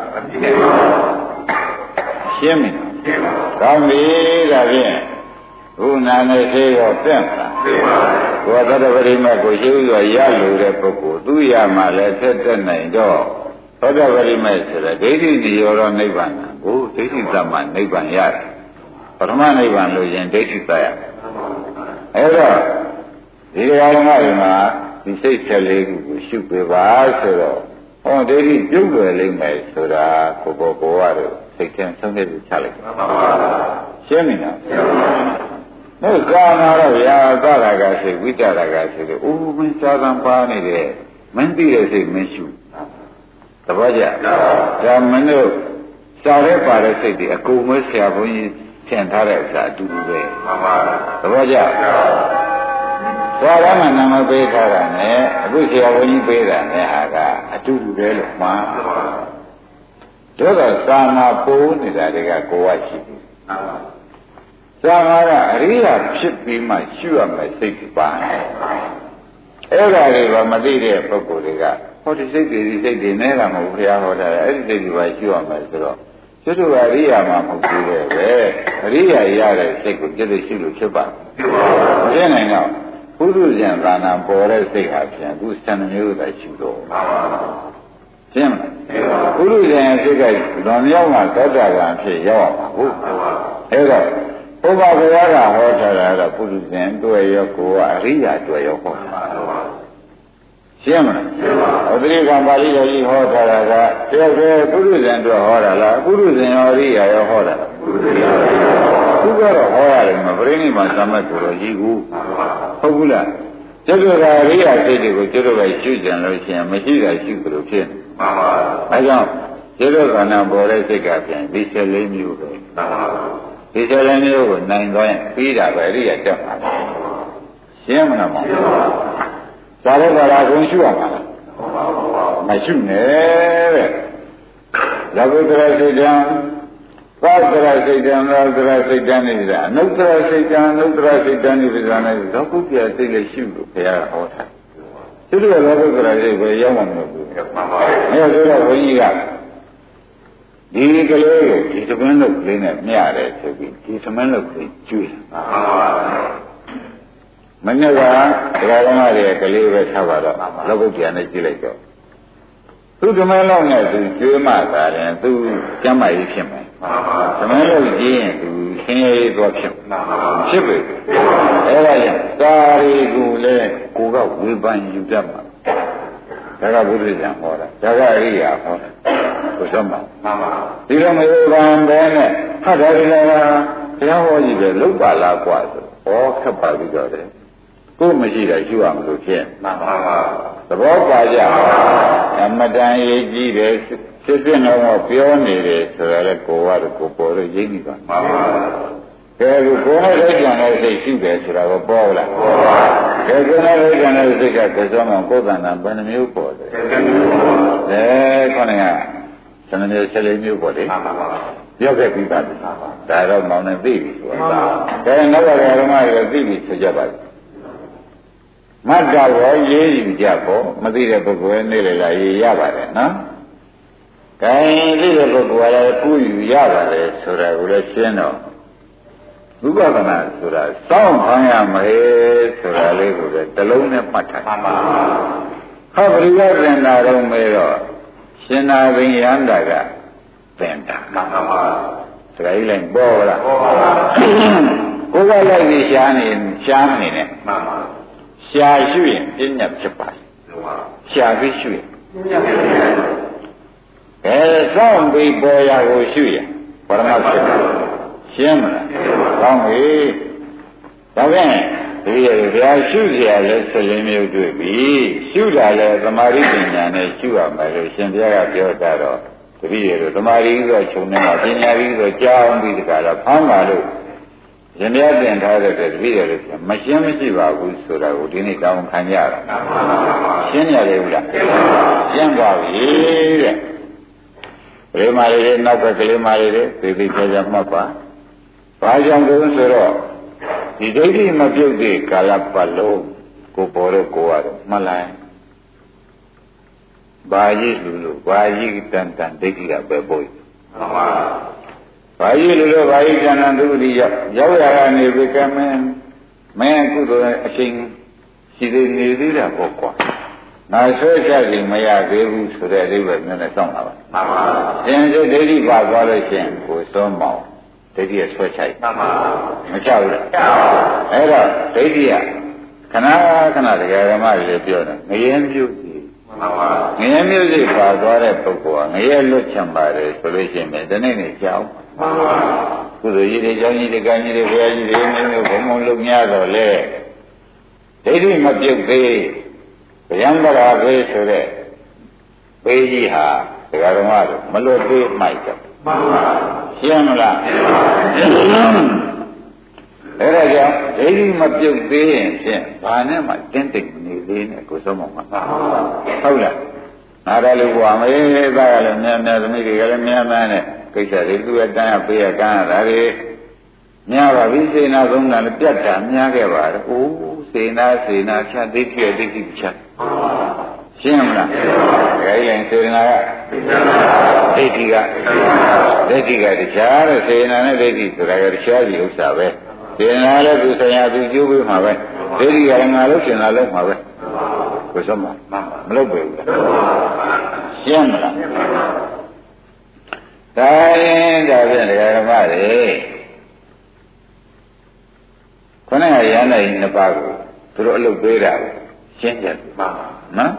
ရှင်းပြီကောင်းပြီဒါဖြင့်ဘုနာနဲ့ရှင်းရောတက်မှာကိုယ်သတ္တပရိမတ်ကိုရှင်းပြီးရလို့တဲ့ပုဂ္ဂိုလ်သူရမှလည်းဆက်တက်နိုင်တော့သတ္တပရိမတ်ဆိုတဲ့ဒိဋ္ဌိနိရောဓနိဗ္ဗာန်ကိုဒိဋ္ဌိသမနိဗ္ဗာန်ရတယ်ပထမနိဗ္ဗာန်လို့ရင်ဒိဋ္ဌိသရအဲ့တော့ဒီတရားဓမ္မတွေမှာဒီစိတ်ဆက်လေးခုကိုရှုပေးပါဆိုတော့ဟောဒိဋ္ဌိပြုတ်လွယ်လိမ့်မယ်ဆိုတာကိုကိုကတော့စိတ်ထဲဆုံးဖြတ်ပြီးချလိုက်ပါရှင်းပြီနော်ဘုရားနာတော့ဗျာသရကစိတ်ဝိတရကစိတ်လို့အိုးမင်းစာသံပါနေတယ်မင်းသိတဲ့စိတ်မင်းရှုသဘောကျဒါမင်းတို့စာရဲပါတဲ့စိတ်တွေအကုန်မဲဆရာဘုန်းကြီးထင်ထားတဲ့ဥစ္စာအတူတူပဲမှန်ပါသဘောကျသွားရမှနာမပေးထားတာနဲ့အခုဆရာဘုန်းကြီးပေးတာနဲ့ဟာကအတူတူပဲလို့မှားတို့ကသာနာပိုးနေတာတွေကကိုယ်ကရှိပြီသာနာကအရိယာဖြစ်ပြီးမှရှုရမယ်စိတ်ပါအဲ့ဒါတွေကမသိတဲ့ပုဂ္ဂိုလ်တွေကဟောဒီစိတ်တွေနဲ့တာမဟုတ်ဘုရားဟောတာအဲ့ဒီစိတ်တွေပါရှုရမယ်ဆိုတော့ကျွတ်တို့အရိယာမှာမဟုတ်သေးတယ်ပဲအရိယာရတဲ့စိတ်ကိုကျွတ်တို့ရှိလို့ဖြစ်ပါမဖြစ်နိုင်တော့ပုထုဇဉ်သာနာပေါ်တဲ့စိတ်ဟာဖြင့်သူ12မျိုးသာရှိတော့ရှင်းမလားပုထုဇဉ်စိတ်ကလွန်မြောက်မှသောတာပန်ဖြစ်ရောက်မှာဟုတ်အဲ့တော့ဘုရားဘုရားကဟောထားတာတော့ပုထုဇဉ်တွေ့ရောကိုယ်ကအရိယာတွေ့ရောဟောတာရှင်းမလားအသရိကပါဠိတော်ကြီးဟောထားတာကတယောက်တည်းပုထုဇဉ်အတွက်ဟောတာလားပုထုဇဉ်ရောအရိယာရောဟောတာလားသူကတော့ဟောရတယ်မပရိနိဗ္ဗာန်သမတ်ကိုတော့ကြီးကူဟုတ်ဘူးလားကျွတ်တို့ကအရိယာစိတ်တွေကိုကျွတ်တို့ကရှုကြံလို့ရှိရင်မရှိတာရှုကြလို့ဖြစ်နေမှန်ပါအဲကြောင့်ကျွတ်တို့ကနာပေါ်တဲ့စိတ်ကပြန်ဒီ14မျိုးပဲမှန်ပါဒီ14မျိုးကိုနိုင်သွားရင်ပြီးတာပဲအရိယာတက်မှာရှင်းမလားမောင်သာရဘာလာကိုရှုရမှာလားမရှိနဲ့တဲ့လောကုတ္တရာစိတ်တံသောတရစိတ်တံသောတရစိတ်တံနေတာအနုတ္တရစိတ်တံအနုတ္တရစိတ်တံဒီပဇာနဲ့လောကုတ္တရာစိတ်လည်းရှုလို့ဘုရားဟောတာသူတို့လောကုတ္တရာစိတ်ကိုရောက်မှာမဟုတ်ဘူးမှန်ပါဘူးအဲဒါဆိုတော့ဘုန်းကြီးကဒီကလေးကိုဒီသမင်းလုပ်ကလေးနဲ့မျှတယ်ဆိုပြီးဒီသမင်းလုပ်ကလေးကျွေးမှန်ပါဘူးမနေ့ကတရားဓမ္မတွေကလေးပဲထားပါတော့လောကုတ္တရာနဲ့ကြည့်လိုက်တော့သူသမင်းလောက်နဲ့သူကျွေးမှသာရင်သူကျမ်းမာရေးဖြစ်မယ်သမင်းလောက်ကြည့်ရင်သူဆင်းရဲသွားဖြစ်ပြီအဲ့ဒါကြောင့်သာရီကူလည်းကိုကဝေဖန်ယူတတ်မှာဒါကဘုရားဟောတာဒါကအရိယာဟောတာကိုဆုံးမှာဒီလိုမဝေဖန်ပဲနဲ့ဟာဒါလည်းဘုရားဟောကြီးပဲလုတ်ပါလားกว่าဆိုဩခက်ပါပြီးတော့တယ်ကိုယ်မရှိတာရှိရမလို့ဖြစ်မှန်ပါပါသဘောပါကြအမတန်ရေးကြည့်တယ်စစ်စစ်တော့ပြောနေတယ်ဆိုရလဲကိုကတော့ကိုပေါ်လို့ရိပ်နေပါမှန်ပါကဲကိုယ်နဲ့ကြံတဲ့စိတ်ရှိတယ်ဆိုတာကိုပေါ်လားပေါ်ပါကဲကိုယ်နဲ့ကြံတဲ့စိတ်ကကြောမှကိုယ်တဏ္ဍာဘယ်နှမျိုးပေါ်တယ်ခေါင်းကသဏ္ဍာန်14မျိုးပေါ်တယ်မှန်ပါပါပြောခဲ့ပြီးပါပြီဒါတော့မောင်နဲ့သိပြီဆိုတာဒါနောက်ကဓမ္မတွေသိပြီဆိုကြပါဘူးမတ်တာရောရေးယူကြပေါ့မသိတဲ့ပုဂ္ဂိုလ်နေလေလာရေးရပါတယ်နော်ခိုင်းသိတဲ့ပုဂ္ဂိုလ်ကလည်းကုယူရပါတယ်ဆိုတာကိုလည်းရှင်းတော့ဝိပဿနာဆိုတာစောင့်ခံရမယ်ဆိုတာလေးကိုလည်းတစ်လုံးနဲ့မှတ်ထားပါပါဟောပရိယသင်္တာတော့မဲတော့ရှင်နာပင်ရန္တာကသင်တာမှန်ပါပါဒါကြီးလည်းပေါ်လားပေါ်ပါပါကိုယ်ကလိုက်ပြီးရှားနေနဲ့မှန်ပါရှားရှုရင်ပြဉ္ညာဖြစ်ပါရှားပြီးရှုရင်ပြဉ္ညာဖြစ်ပါစောင့်ပြီးပေါ်ရာကိုရှုရင်ပရမတ်ဖြစ်ပါရှင်းမလားကောင်းပြီဒါဖြင့်ဒီရဘုရားရှုเสียလဲ14မျိုးတွေ့ပြီရှုတာလဲသမာဓိပညာနဲ့ရှုရမယ်လို့ရှင်ဘုရားကပြောတာတော့တပည့်ရတို့သမာဓိဆိုခြုံနေတာပညာကြီးဆိုကြောင်းပြီးတကလားဖမ်းပါလို့ရှင်ဘုရားသင်ထားတဲ့တပည့်ရလို့မရှင်းမရှိပါဘူးဆိုတာကိုဒီနေ့တောင်းခံကြတာရှင်းရတယ်ဘူးလားရှင်းပါပြီတဲ့ဘယ်မှာလဲနောက်ကကလေးမလေးတွေသိသိချာချာမှတ်ပါဘာကြောင့်လဲဆိုတော့ဒီဒိဋ္ဌိမပြုတ်တဲ့ကာလပတ်လုံးကိုပေါ်တော့ကိုကတော့မှတ်လိုက်ဘာကြီးလူလို့ဘာကြီးတန်တန်ဒိဋ္ဌိကပဲပို့မှန်ပါဘာကြီးလူလို့ဘာကြီးတန်တန်ဒုတိယရောက်ရတာနေပြီကမင်းကုသိုလ်အချိန်ရှိသေးနေသေးတာပေါ့ကွာငါဆွဲချက်ကြီးမရသေးဘူးဆိုတဲ့အိဗယ်မျိုးနဲ့စောင့်လာပါမှန်ပါရှင်စုဒိဋ္ဌိပါသွားလို့ရှင်ကိုစောမောင်ဒိဋ္ဌိရဆွဲချိုက်မှန်ပါမချဘူးလားအဲ့တော့ဒိဋ္ဌိကခဏခဏတရားဓမ္မတွေပြောတယ်ငရဲမျိုးကြီးမှန်ပါငရဲမျိုးကြီးပါသွားတဲ့ပုဂ္ဂိုလ်ကငရဲလွတ်ချင်ပါတယ်ဆိုလို့ရှိရင်ဒီနေ့နေကြောက်မှန်ပါကုသိုလ်ကြီးတွေကျောင်းကြီးတွေကံကြီးတွေဘုရားကြီးတွေမျိုးဘုံဘုံလုံးများတော့လေဒိဋ္ဌိမပြုတ်သေးဗျံပရာဘေးဆိုတဲ့ဘေးကြီးဟာတရားဓမ္မတွေမလွတ်သေးမှိုက်တယ်မှန်ပါရှင်းမလားအဲ့ဒါကြောင့်ဒိဋ္ဌိမပြုတ်သေးရင်ဖြင့်ဘာနဲ့မှတင်းတိတ်နေသေးနဲ့ကိုဆုံးမမှာဟုတ်လားနားရလို့ဘွာမေးသားကလည်းများများသမီးတွေကလည်းများများနဲ့ကိစ္စတွေသူ့အတန်းရပေးရကန်းရတာတွေများပါပြီစေနာသုံးတာလည်းပြတ်တာများခဲ့ပါတယ်အိုးစေနာဖြတ်ဒိဋ္ဌိဒိဋ္ဌိဖြတ်ရှင်းမလားဒါကြီးလည်းစေနာကဒိဋ္ဌိကတရားတဲ့စေနာနဲ့ဒိဋ္ဌိဆိုတာကတရားကြီးဥစ္စာပဲစေနာလည်းသူဆရာသူကျိုးပေးမှာပဲဒိဋ္ဌိကလည်းငါလို့ရှင်လာလို့မှာပဲကိုစမမလုပ်ပဲဘူးလားရှင်းမလားဒါရင်ဒါဖြင့်တရားဓမ္မတွေခொနကရဟန္တာကြီးနှစ်ပါးကိုသူတို့အလုပ်ပေးတာရှင်းပြပါနော်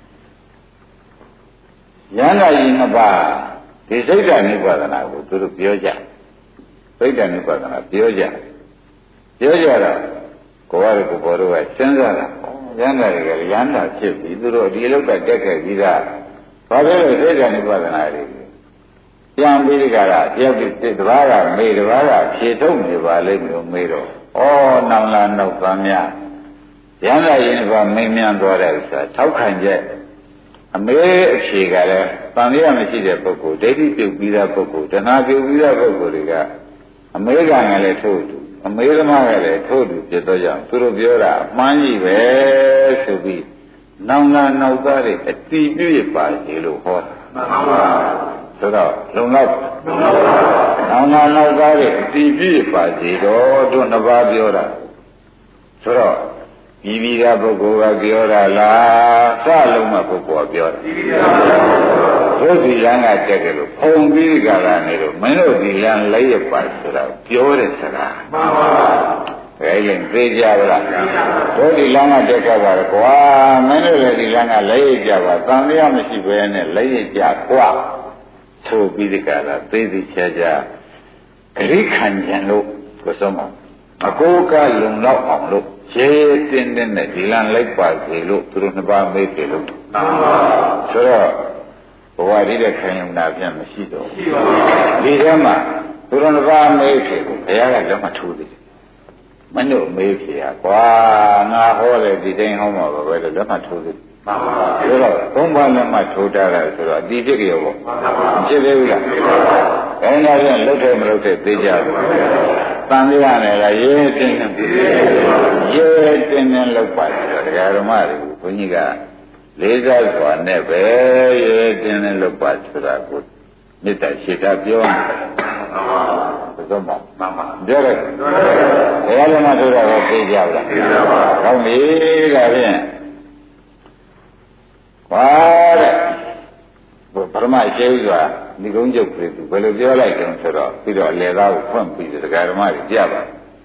ရဟန္တာကြီးနှစ်ပါးဒီစိတ်ဓာတ်နိဗ္ဗာန်ကိုသူတို့ပြောကြစိတ်ဓာတ်နိဗ္ဗာန်ပြောကြတော့ကိုယ်ရကိုပေါ်တော့ကစဉ်းစားတာရဟန္တာတွေကရဟန္တာဖြစ်ပြီသူတို့ဒီအလုပ်ကတက်ခဲ့ပြီးသားဘာဖြစ်လို့စိတ်ဓာတ်နိဗ္ဗာန်တွေပြန်ပြီးဒီကရာတယောက်တစ်ပါးကမေးတစ်ပါးကဖြေထုတ်နေပါလိမ့်မလို့မေးတော့နောင်လာနောက်သားများရဟန္တာရင်ကမင်းမြန်သွားတဲ့ဥစ္စာထောက်ခံချက်အမေအဖြေကလည်းတန်ရမရှိတဲ့ပုဂ္ဂိုလ်ဒိဋ္ဌိပြုတ်ပြီးသားပုဂ္ဂိုလ်တဏှာပြုတ်ပြီးသားပုဂ္ဂိုလ်တွေကအမေကလည်းထို့တူအမေသမားကလည်းထို့တူဖြစ်တော့ကြောင့်သူတို့ပြောတာအမှန်ကြီးပဲဆိုပြီးနောင်လာနောက်သားတွေအတိပြုရပါစေလို့ဟောတာမှန်ပါဆိုတော့လုံလောက်နောင်လာနောက်သားတွေအတိပြုရပါစေတော့တို့နှစ်ပါးပြောတာဆိုတော့ပြီးသားပုဂ္ဂိုလ်ကပြောတာလားစလုံးမဲ့ပုဂ္ဂိုလ်ကပြောတာတို့ဒီလမ်းကတက်တယ်လို့ဖုံပြီးကြတာနေလို့မင်းတို့ဒီလမ်းလိုက်ရပါဆိုတာပြောတဲ့စကားမှန်ပါဘယ်ရင်သိကြပါလားတို့ဒီလမ်းကတက်ကြပါကွာမင်းတို့လည်းဒီလမ်းကလိုက်ရကြပါသံဃာမရှိဘဲနဲ့လိုက်ရကြကွာဆိုပြီးကြတာသိသိချာချာဂရိခံကြလို့ကိုဆုံးမအကိုကလုံလောက်အောင်လို့ရေတင်းတင်းနဲ့ဒီလန်လိုက်ပါစေလို့သူတို့နှစ်ပါးမေးတယ်လို့ဆိုတော့ဘဝတည်းတဲ့ခံယူတာပြန်မရှိတော့ဘူးဒီထဲမှာသူတို့နှစ်ပါးမေးတယ်ကိုဘုရားကလက်မထိုးသေးဘူးမင်းတို့မေးဖြေရကွာငါဟောတယ်ဒီတိုင်းဟောမှာပဲလို့လက်မထိုးသေးဘူးမှန်ပါပါဆိုတော့သုံးပါးလက်မထိုးတာဆိုတော့အတိဖြစ်ကြရောပေါ့ဖြစ်သေးဘူးလားအဲဒါပြန်လုတ်တယ်မလုတ်တယ်သိကြဘူးတန်သေးရတယ်လားရဲတင်းတင်းလောက်ပါဆိုတော့ဒကာဓမ္မတွေဘုန်းကြီးကလေးစားစွာနဲ့ပဲရဲတင်းတင်းလောက်ပါဆိုတာကိုမေတ္တာရှိတာပြောနေတယ်ဘယ်တော့မှပြောတယ်ဘယ်လိုမှဆိုတော့သိကြဘူးလားသိပါပါကောင်းပြီဒါဖြင့်ဘာတဲ့ပရမရှိစွာဒီကုန်းချုပ်ပြည်သူဘယ်လိုပြောလိုက်ကြဆိုတော့ပြီးတော့လေသားကိုဖွင့်ပြီးဒကာဓမ္မတွေကြပါ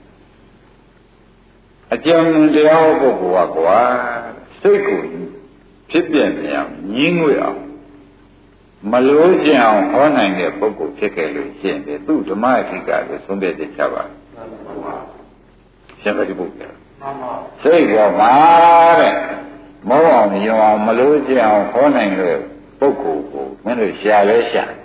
အကျဉ်းတရားပုဂ္ဂိုလ်ကကွာစိတ်ကိုဖြစ်ပြနေအောင်ညင်းငွေအောင်မလို့ကျင်အောင်ဟောနိုင်တဲ့ပုဂ္ဂိုလ်ဖြစ်ခဲ့လို့ရှိရင်သူ့ဓမ္မအဓိကကိုသုံးတဲ့ချက်ချပါရှင်ပတိပုဂ္ဂိုလ်စိတ်ပေါ်မှာတဲ့မောအောင်ညောအောင်မလို့ကျင်အောင်ဟောနိုင်လို့ပုဂ္ဂိုလ်ကိုမင်းတို့ရှာလို့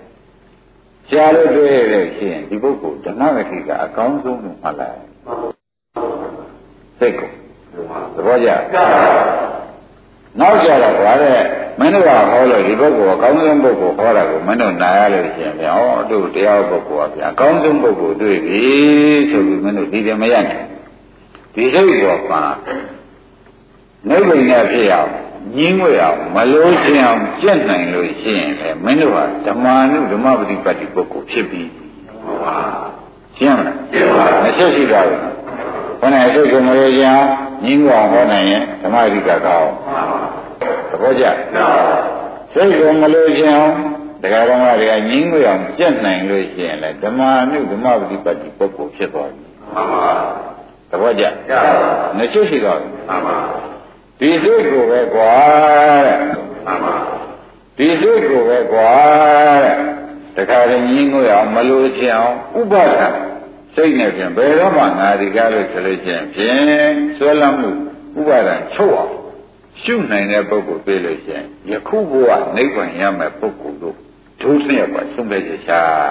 တွေ့ရလို့ရှိရင်ဒီပုဂ္ဂိုလ်ဓမ္မအဓိကအကောင်းဆုံးလို့မှတ်လိုက်စိတ်ကိုသဘောကျနောက်ကြတော့ကွာတဲ့မင်းတို့ကဟောလို့ဒီပုဂ္ဂိုလ်အကောင်းဆုံးပုဂ္ဂိုလ်ဟောတာကိုမင်းတို့နားရလို့ရှိရင်ဟောတို့တရားပုဂ္ဂိုလ်ကဗျာအကောင်းဆုံးပုဂ္ဂိုလ်တွေ့ပြီဆိုပြီးမင်းတို့ဒီတယ်မရနိုင်ဒီစိတ်ပေါ်မှာနိဗ္ဗာန်နဲ့ဖြစ်အောင်ညင်းငွေအောင်မလို့ခြင်းအောင်ကျင့်နိုင်လို့ရှိရင်လေမင်းတို့ဟာဓမ္မာနုဓမ္မပฏิပတ်တိပုဂ္ဂိုလ်ဖြစ်ပြီရှင်းမလားရှင်းပါဘူးမရှိတာဘူးဘယ်နဲ့စိတ်ကိုမလို့ခြင်းအောင်ညင်းငွေအောင်ဟောနိုင်ရင်ဓမ္မပฏิပတ်ကောင်းသဘောကျစိတ်ကိုမလို့ခြင်းအောင်တရားဓမ္မတွေကညင်းငွေအောင်ကျင့်နိုင်လို့ရှိရင်လေဓမ္မာနုဓမ္မပฏิပတ်တိပုဂ္ဂိုလ်ဖြစ်သွားပြီသဘောကျမရှိတော့ဘူးဒီစိတ်ကိုပဲကွာတဲ့ဒီစိတ်ကိုပဲကွာတဲ့တခါတည်းညင်းငွေအောင်မလို့ချင်အောင်ဥပါဒံစိတ်နဲ့ဖြင့်ဘယ်တော့မှငါဒီကားလို့ဆိုလို့ချင်းဖြင့်ဆွဲလမ်းမှုဥပါဒံချုပ်အောင်ရှုနိုင်တဲ့ပုဂ္ဂိုလ်ပြေးလို့ချင်းယခုဘဝနိဗ္ဗာန်ရမယ်ပုဂ္ဂိုလ်တို့ဒုစရပါဆုံးဖြတ်ချက်ချ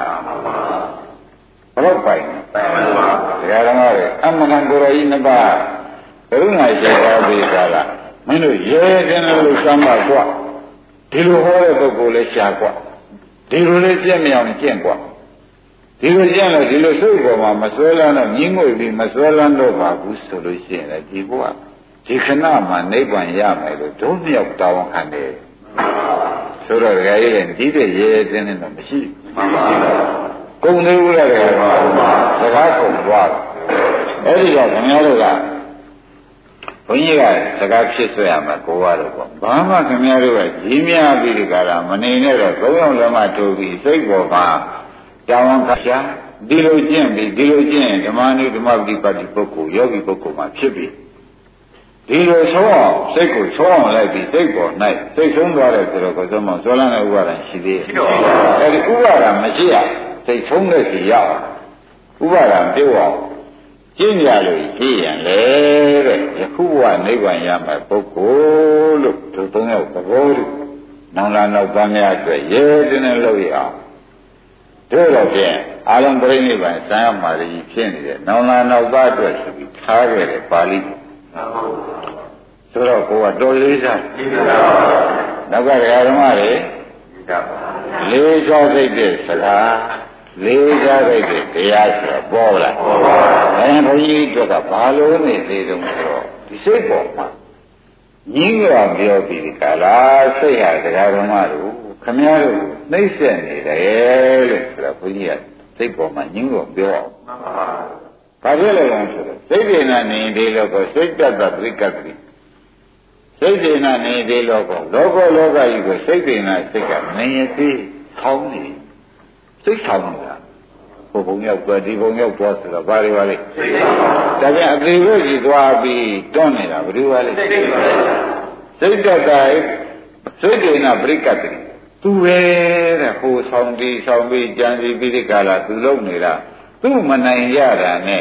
ဘလို့ပိုင်တရားဓမ္မတွေအမှန်တန်ကိုယ်တော်ကြီးနှစ်ပါးကရုဏာရှိသွားပြီကလားမင်းတို့ရဲတဲ့လို့စမ်းပါကွာဒီလိုဟောတဲ့ပုဂ္ဂိုလ်လည်းရှာကွာဒီလိုလေးပြည့်မြောင်ကျင့်ကွာဒီလိုကျင့်လို့ဒီလိုစိတ်ပေါ်မှာမစွဲလန်းတော့ညှင်းငွေပြီးမစွဲလန်းတော့ပါဘူးဆိုလို့ရှိရင်လည်းဒီဘုရားဒီခဏမှာနိဗ္ဗာန်ရမယ်လို့ဒုမြောက်တောင်းခံတယ်ဆိုတော့ကြရဲ့ဒီတဲ့ရဲတဲ့တော့မရှိဘူးကုံသေးဘူးလားတဲ့စကားကုန်သွားအဲ့ဒီတော့ခင်ဗျားတို့ကဘုန်းကြီးကစကားဖြစ်ဆွဲရမှာကိုရတော့ပေါ့ဘာမှခင်ဗျားတို့ကကြီးများပြီးဒီကရာမနေနဲ့တော့သုံးယောက်လက်မထိုးပြီးစိတ်ပေါ်မှာကြောင်းခါရှာဒီလိုကျင့်ပြီးဒီလိုကျင့်ရင်ဓမ္မနုဓမ္မပฏิပတ်တိပုဂ္ဂိုလ်ယောဂီပုဂ္ဂိုလ်မှာဖြစ်ပြီးဒီလိုဆုံးအောင်စိတ်ကိုဆုံးအောင်လိုက်ပြီးစိတ်ပေါ်၌စိတ်ဆုံးသွားတယ်ဆိုတော့ကိုယ်ဆုံးမဆွဲလန်းတဲ့ဥပါဒံရှိသေးတယ်အဲဒီဥပါဒံမရှိရစိတ်ဆုံးတဲ့စီရအောင်ဥပါဒံပြုတ်အောင်ကျင့်ကြလို့ကြည့်ရင်လေတဲ့ယခုဘဝနိဗ္ဗာန်ရမယ်ပုဂ္ဂိုလ်လို့သူသုံးယောက်သဘောတူနောင်လာနောက်သားများအတွက်ရဲတင်းတင်းလုပ်ရအောင်တို့တော့ဖြင့်အာလုံးပြိဋိဘံစံရမှာကြီးဖြစ်နေတယ်နောင်လာနောက်သားအတွက်ဆိုပြီးထားခဲ့တယ်ပါဠိဆိုတော့ကိုကတော်လေးစားနောက်ကဓမ္မတွေလေးစားစိတ်တဲ့စကားလေးစားလိုက်တဲ့တရားဆိုတာပေါ်လာဘုန်းကြီးတို့ကဘာလို့နေသေးတုံးဆိုတော့ဒီစိတ်ပေါ်မှာညင်းကြပြောပြီးဒီကလာစိတ်ဟာတရားဓမ္မတို့ခမည်းတော်နှိမ့်ဆက်နေတယ်လို့ဆိုတော့ဘုန်းကြီးကစိတ်ပေါ်မှာညင်းကြပြောအောင်ဘာဖြစ်လဲလဲဆိုတော့စိတ်ဒေနာနေဒီလောကစိတ်တတ်တပရိကတိစိတ်ဒေနာနေဒီလောကလောကကြီးကိုစိတ်ဒေနာစိတ်ကနေရသေးထောင်းနေစိတ်ဆောင်နေတာဟိုဘုံရောက်သွားဒီဘုံရောက်သွားဆိုတော့ဘာတွေပါလဲစိတ်ဆောင်ဒါပြန်အသေးလေးကြီးသွားပြီးတွန်းနေတာဘယ်လိုပါလဲစိတ်တတ်တာစိတ်ဒေနာပရိကတိသူပဲတဲ့ဟိုဆောင်ပြီးကြံစီပြီးဒီကလာသူလုံနေတာသူမနိုင်ရတာနဲ့တ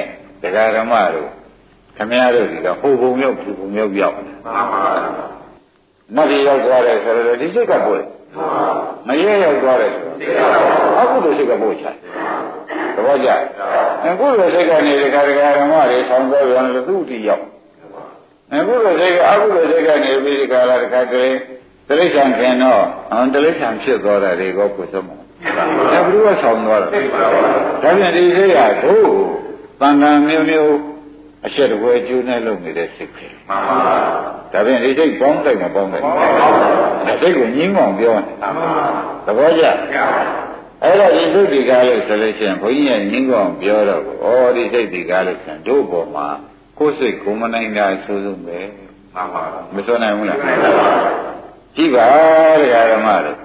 တရားဓမ္မတို့ခမည်းတော်ကဟိုဘုံရောက်ဒီဘုံရောက်ရောက်နတ်တွေရောက်သွားတယ်ဆိုတော့ဒီစိတ်ကပို့တယ်မရဲရောက်သွားတယ်အခုလိုစိတ်ကပို့ချသဘောကျအခုလိုစိတ်ကနေတရားဓမ္မတွေဆောင်းသွားပြန်လို့သူ့တီရောက်အခုလိုစိတ်ကအခုလိုစိတ်ကနေပြီးဒီကလာတစ်ခါတည်းတိရစ္ဆာန်ခင်တော့တိရစ္ဆာန်ဖြစ်သွားတာတွေကိုကိုယ်စမောဒါဘုရားဆောင်းသွားတာဒါပြန်ဒီစိတ်ကတို့တန်ခါမျိုးမျိုးအချက်တပွဲကျိုးနဲ့လုပ်နေတဲ့စိတ်ပဲဒါပြန်ဒီစိတ်ပေါင်းလိုက်မပေါင်းလိုက်ဒါစိတ်ကိုညှင်းအောင်ပြောနေတာသဘောကျအဲ့တော့ဒီစိတ်ဒီကားလို့ဆိုလို့ရှိရင်ဘုန်းကြီးကညှင်းအောင်ပြောတော့ဩဒီစိတ်ဒီကားလို့ဆိုရင်တို့ပေါ်မှာကိုယ်စိတ်ကိုမနိုင်တာဆိုဆုံးပဲမစွနိုင်ဘူးလားကြည့်ပါတရားဓမ္မတို့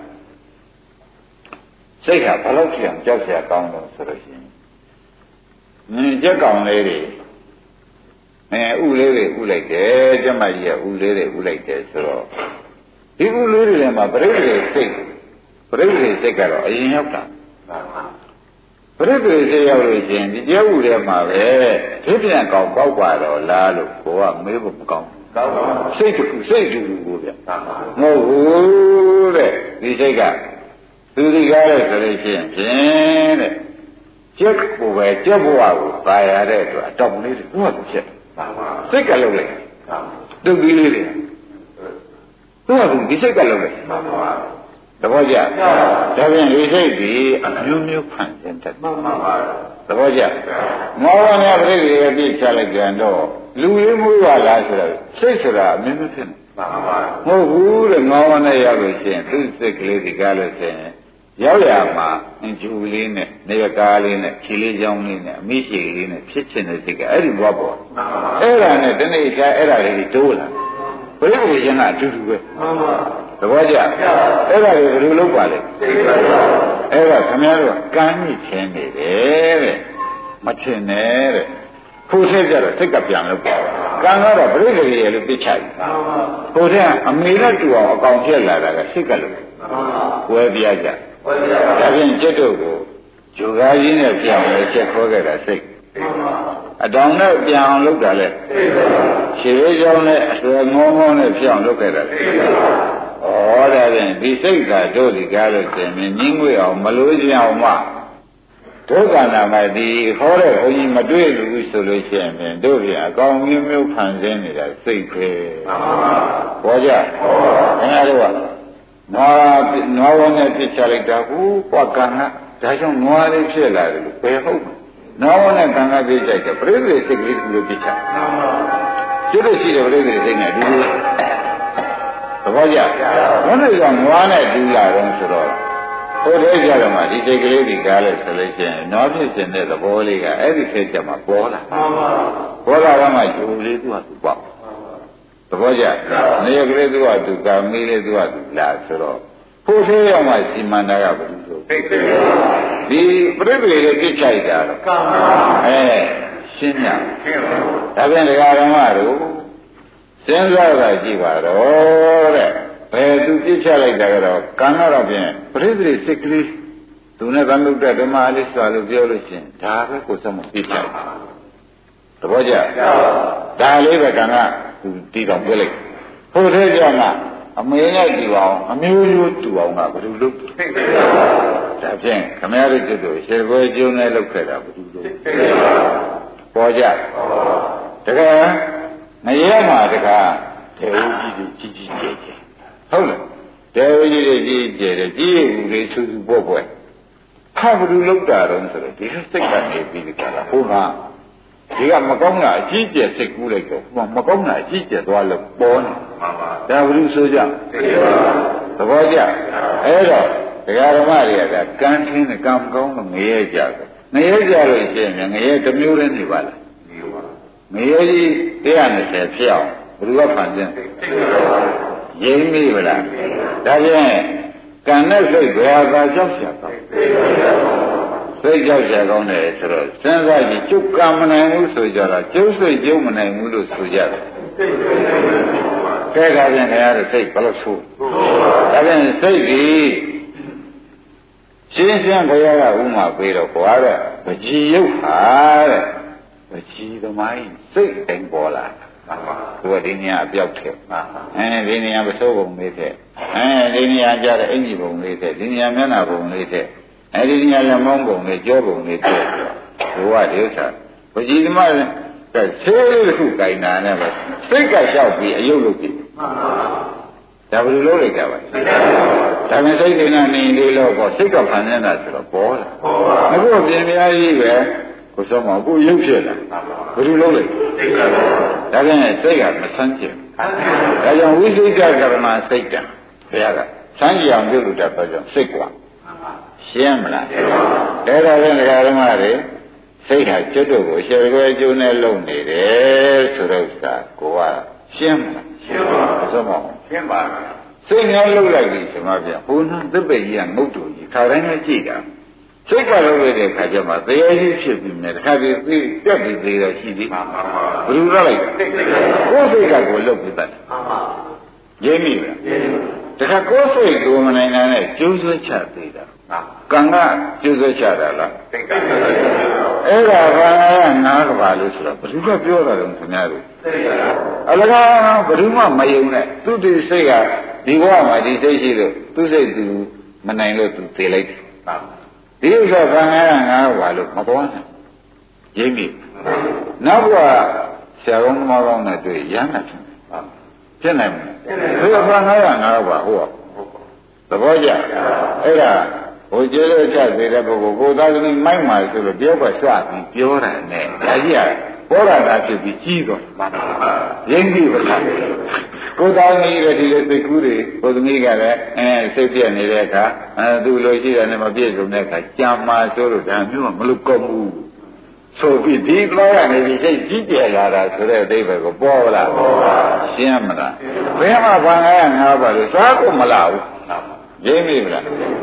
စိတ်ကဘယ်လောက်ကြည့်အောင်ကြောက်เสียကောင်းလို့ဆိုလို့ရှိရင်ကြက်ကောင်လေးတွေဥလေးတွေဥလိုက်တယ်ကျမကြီးကဥလေးတွေဥလိုက်တယ်ဆိုတော့ဒီဥလေးတွေထဲမှာပြိဋ္ဌိစိတ်ကတော့အရင်ရောက်တာပြိဋ္ဌိစိတ်ရောက်လို့ရှိရင်ဒီကျဲဥထဲမှာပဲဒီပြန်ကောက်ပေါက်ပါတော့လားလို့ကိုကမေးဖို့မကောင်းဘူးစိတ်တူကိုဗျမဟုတ်ဘူးတဲ့ဒီစိတ်ကသူဒီကားတဲ့ဆိုလို့ရှိရင်ဖြင့်တဲ့ကျက်ကိုပဲကျက်ဘဝကိုตายရတဲ့အတွက်အတော့လေးတွေသူ့ဟာသူဖြစ်စိတ်ကလုံးလိုက်တုတ်ကြီးလေးတွေသူ့ဟာသူဒီစိတ်ကလုံးလိုက်သဘောကျဒါဖြင့်ဒီစိတ်ဒီအမျိုးမျိုးဖန်ဆင်းတတ်သဘောကျမောဟနဲ့ပြိဋ္ဌိရဲ့ပြည့်ချလိုက်ကြတော့လူရင်းမှုရလားဆိုတော့စိတ်ဆိုတာအမျိုးမျိုးဖြစ်နေမဟုတ်ဘူးတဲ့မောဟနဲ့ရောက်လို့ရှိရင်သူ့စိတ်ကလေးဒီကားလို့ရှိရင်ရောက်ရမှာအင်ဂျူလေးနဲ့နေရကားလေးနဲ့ခြေလေးချောင်းလေးနဲ့အမိရှိလေးနဲ့ဖြစ်ချင်တဲ့စိတ်ကအဲ့ဒီဘဝပေါ်အဲ့ဒါနဲ့တနေ့ကျအဲ့ဒါလေးတိုးလာဘယ်လိုရင်ကအတူတူပဲသဘောကျအဲ့ဒါတွေဘယ်လိုလုပ်ပါလဲအဲ့ဒါခင်ဗျားတို့ကမ်းမြင့်ခြင်းနေတယ်တဲ့မထင်နဲ့တဲ့ဖို့ဆက်ကြတော့စိတ်ကပြန်လို့ပါကံကတော့ပြိဋ္ဌိရဲ့လို့ပြစ်ချလိုက်ကိုယ်ကအမေနဲ့တူအောင်အကောင်ဖြစ်လာတာကစိတ်ကလို့ဝဲပြကြဒါဖြင့်จิตတို့ကိုဂျိုကားကြီးနဲ့ပြောင်းလဲချက်ခေါ်ခဲ့တာစိတ်အတောင်နဲ့ပြောင်းလုပ်တာလဲခြေလေးကြောင်းနဲ့အဆွဲငေါငေါနဲ့ပြောင်းလုပ်ခဲ့တာလေဩဒါဖြင့်ဒီစိတ်ကတို့ဒီကားလို့ရှင်မြင်းငွေအောင်မလို့ကြအောင်မှဒုက္ခနာမှာဒီခေါ်တဲ့ဘုန်းကြီးမတွေ့ဘူးဆိုလို့ရှိရင်တို့ပြန်အကောင်မျိုးမျိုးဖန်ဆင်းနေတာစိတ်ပဲဘောကြခင်ဗျားတို့ကနွားဝနဲ့ပြစ်ချလိုက်တာဟုတ်ကွာကံကဒါကြောင့်နွားလေးဖြစ်လာတယ်လို့ဘယ်ဟုတ်နွားဝနဲ့ကံကပြစ်ချလိုက်တယ်ပြိဿစိတ်ကလေးကိုပြစ်ချကျွတ်ရှိတဲ့ပြိဿစိတ်နဲ့ဒီလိုသဘောကျဘုန်းကြီးကနွားနဲ့တူလာတော့ဆိုတော့ဟိုတည်းကြတော့မှဒီစိတ်ကလေးဒီကားလဲဆိုလို့ရှိရင်နွားဖြစ်ခြင်းတဲ့သဘောလေးကအဲ့ဒီခေတ်ကျမှပေါ်လာပေါ်လာတော့မှဂျိုလေးသူ့ဟာသူပေါ့သဘောကျနေရကလေးသူ့ဟာသူကာမီးလေးသူ့ဟာသူလာဆိုတော့ဖို့သေးရမှစီမံတာကဘယ်လိုဆိုဒီပြိဋ္ဌိလေးပြစ်ချိုက်တာတော့ရှင်းညာဒါပြန်တရားဓမ္မတို့စဉ်းစားတာကြည့်ပါတော့တဲ့ဘယ်သူပြစ်ချလိုက်တာကတော့ကံကတော့ဖြင့်ပြိဿစိတ်ကလေးသူနဲ့ကံလုပ်တဲ့ဓမ္မအလိစွာလို့ပြောလို့ရှိရင်ဒါပဲကိုယ်စမပြစ်ချလိုက်သဘောကျဒါလေးပဲကံကသူတီကောင်ပြောလိုက်ဖို့သေးကြမှာအမေနဲ့တူအောင်အမျိုးမျိုးတူအောင်ကဘယ်လိုလုပ်ဒါဖြင့်ခမရတို့တို့ရှေ့ဘွယ်ကျုံနဲ့လုပ်ခဲ့တာဘယ်လိုလုပ်ပေါ်ကြတကယ်ငရဲမှာတကားတေဝကြီးကြီးကျယ်ကျယ်ဟုတ်လားတေဝကြီးတွေကြီးကျယ်တယ်ကြီးရည်တွေဆူဆူပေါ့ပေါ့ခါဘယ်လိုလုပ်တာတော့ဆိုတော့ဒီစိတ်ကနေပြီးဒီကလာဟိုကဒီကမကောင်းတာအကြီးကျယ်စိတ်ကူးလိုက်တော့မကောင်းတာအကြီးကျယ်သွားလို့ပေါ်နေဒါဘယ်လိုဆိုကြသဘောကျအဲ့တော့တရားဓမ္မတွေကကံထင်းကံမကောင်းလို့ငရဲကြတယ်ငရဲကြလို့ရှိရင်ငရဲတစ်မျိုးတည်းနေပါလားငရဲကြီး120ဖြစ်အောင်ဘယ်လိုကဖန်ဆင်းရင်းမိဗလားဒါဖြင့်ကံနဲ့စိတ်ဘယ်ဟာကြောက်ရှာကောင်းစိတ်ကြောက်ရှာကောင်းတယ်ဆိုတော့စဉ်းစားကြည့်ကျုပ်ကံမနိုင်ဘူးဆိုကြတာကျုပ်စိတ်ကျုပ်မနိုင်ဘူးလို့ဆိုကြတယ်ကဲဒါဖြင့်ခင်ဗျားတို့စိတ်ဘယ်လိုဆိုဒါဖြင့်စိတ်ဒီရှင်းရှင်းဘုရားကဥမာပေးတော့ဘွားတဲ့ပကြီးရုပ်ဟာတဲ့ chỉ có máy xây đánh bỏ là của đi nhà biểu thiệp đi nhà một số vùng như thế đi nhà cho là anh gì vùng như thế đi nhà mấy nào vùng như thế đi nhà là mong vùng như chỗ vùng như thế của điều sao của chỉ mà cái xe khu cái nào này mà xây cái sao bị yêu lúc gì đã bị lỗi rồi cả vậy ta mới xây cái này đi lâu có xây cái phần này là sao bỏ là nó có biến gì vậy của sao mà cũng yêu chết là bị lỗi rồiဒါကနဲ့စိတ်ကမဆန်းကျင်ဒါကြောင့်ဝိသိကကရဏစိတ်တံဘုရားကဆန်းကြအောင်ပြုလို့တဲ့ကြောင့်စိတ်กว่าရှင်းမလားဒါတော့လည်းဒကာဓမ္မတွေစိတ်ဟာကျွတ်တို့ကိုရှယ်ခွဲကျိုးနဲ့လုံနေတယ်ဆိုတော့ဥစ္စာကိုကရှင်းမလားရှင်းပါဘူးဆိုတော့ရှင်းပါမယ်စိတ်နဲ့လုံလိုက်ပြီဆိုမှပြန်ဘုန်းသစ်ပိတ်ကြီးကငုတ်တူကြီးခါတိုင်းလည်းကြည့်တာစိတ်ကလုံးရတဲ့ခါကျမှတရားရှိဖြစ်ပြီးမြဲတစ်ခါပြီးတက်ပြီးသေးတော့ရှိသေးဘယ်လိုလုပ်လိုက်ကိုယ်စိတ်ကကိုလုတ်ပြီးတတ်ရင်းမိလားတခါကိုယ်စိတ်ကိုမနိုင်တဲ့ကျိုးဆွဲချသေးတာကံကကျိုးဆွဲချတာလားအဲ့ဒါဘာငါးကဘာလို့ဆိုတော့ဘယ်သူကပြောတာလဲခင်ဗျားတို့အလကားဘယ်သူမှမယုံနဲ့သူဒီစိတ်ကဒီဘဝမှာဒီစိတ်ရှိလို့သူစိတ်သူမနိုင်လို့သူသေလိုက်ဒီဥစ္စာဘာငါးပါလို့မပေါ်နဲ့ရင်းပြီနောက်ဘုရားဆရာတော်မောကောင်းနဲ့တွေ့ရမ်းတာဖြစ်နိုင်မလားဘုရားဘာငါးပါဟိုသဘောကျအဲ့ဒါဟိုကျေလို့ချသေးတဲ့ပုဂ္ဂိုလ်ကိုသာသမီမိုက်မှာဆိုလို့ပြောပါစွာပြီးပြောတာနဲ့ဒါကြီးကပေါ်လာတာဖြစ်ပြီးကြီးတော့ရင်းပြီပါလားကိုသားသမီးတွေဒီလိုသိကူးတွေကိုသမီးကလည်းစိတ်ပြည့်နေတဲ့အခါသူလိုရှိတယ်နဲ့မပြည့်စုံတဲ့အခါကြာမှာဆိုလို့ဒါမျိုးမလို့ကုန်ဘူးဆိုပြီးဒီတော့ကနေဒီစိတ်ကြီးပြလာတာဆိုတဲ့အသေးပဲကိုပေါ်လာရှင်းမလားဘယ်မှာဘာငါးပါလို့စားကိုမလာဘူးရင်းပြီမလား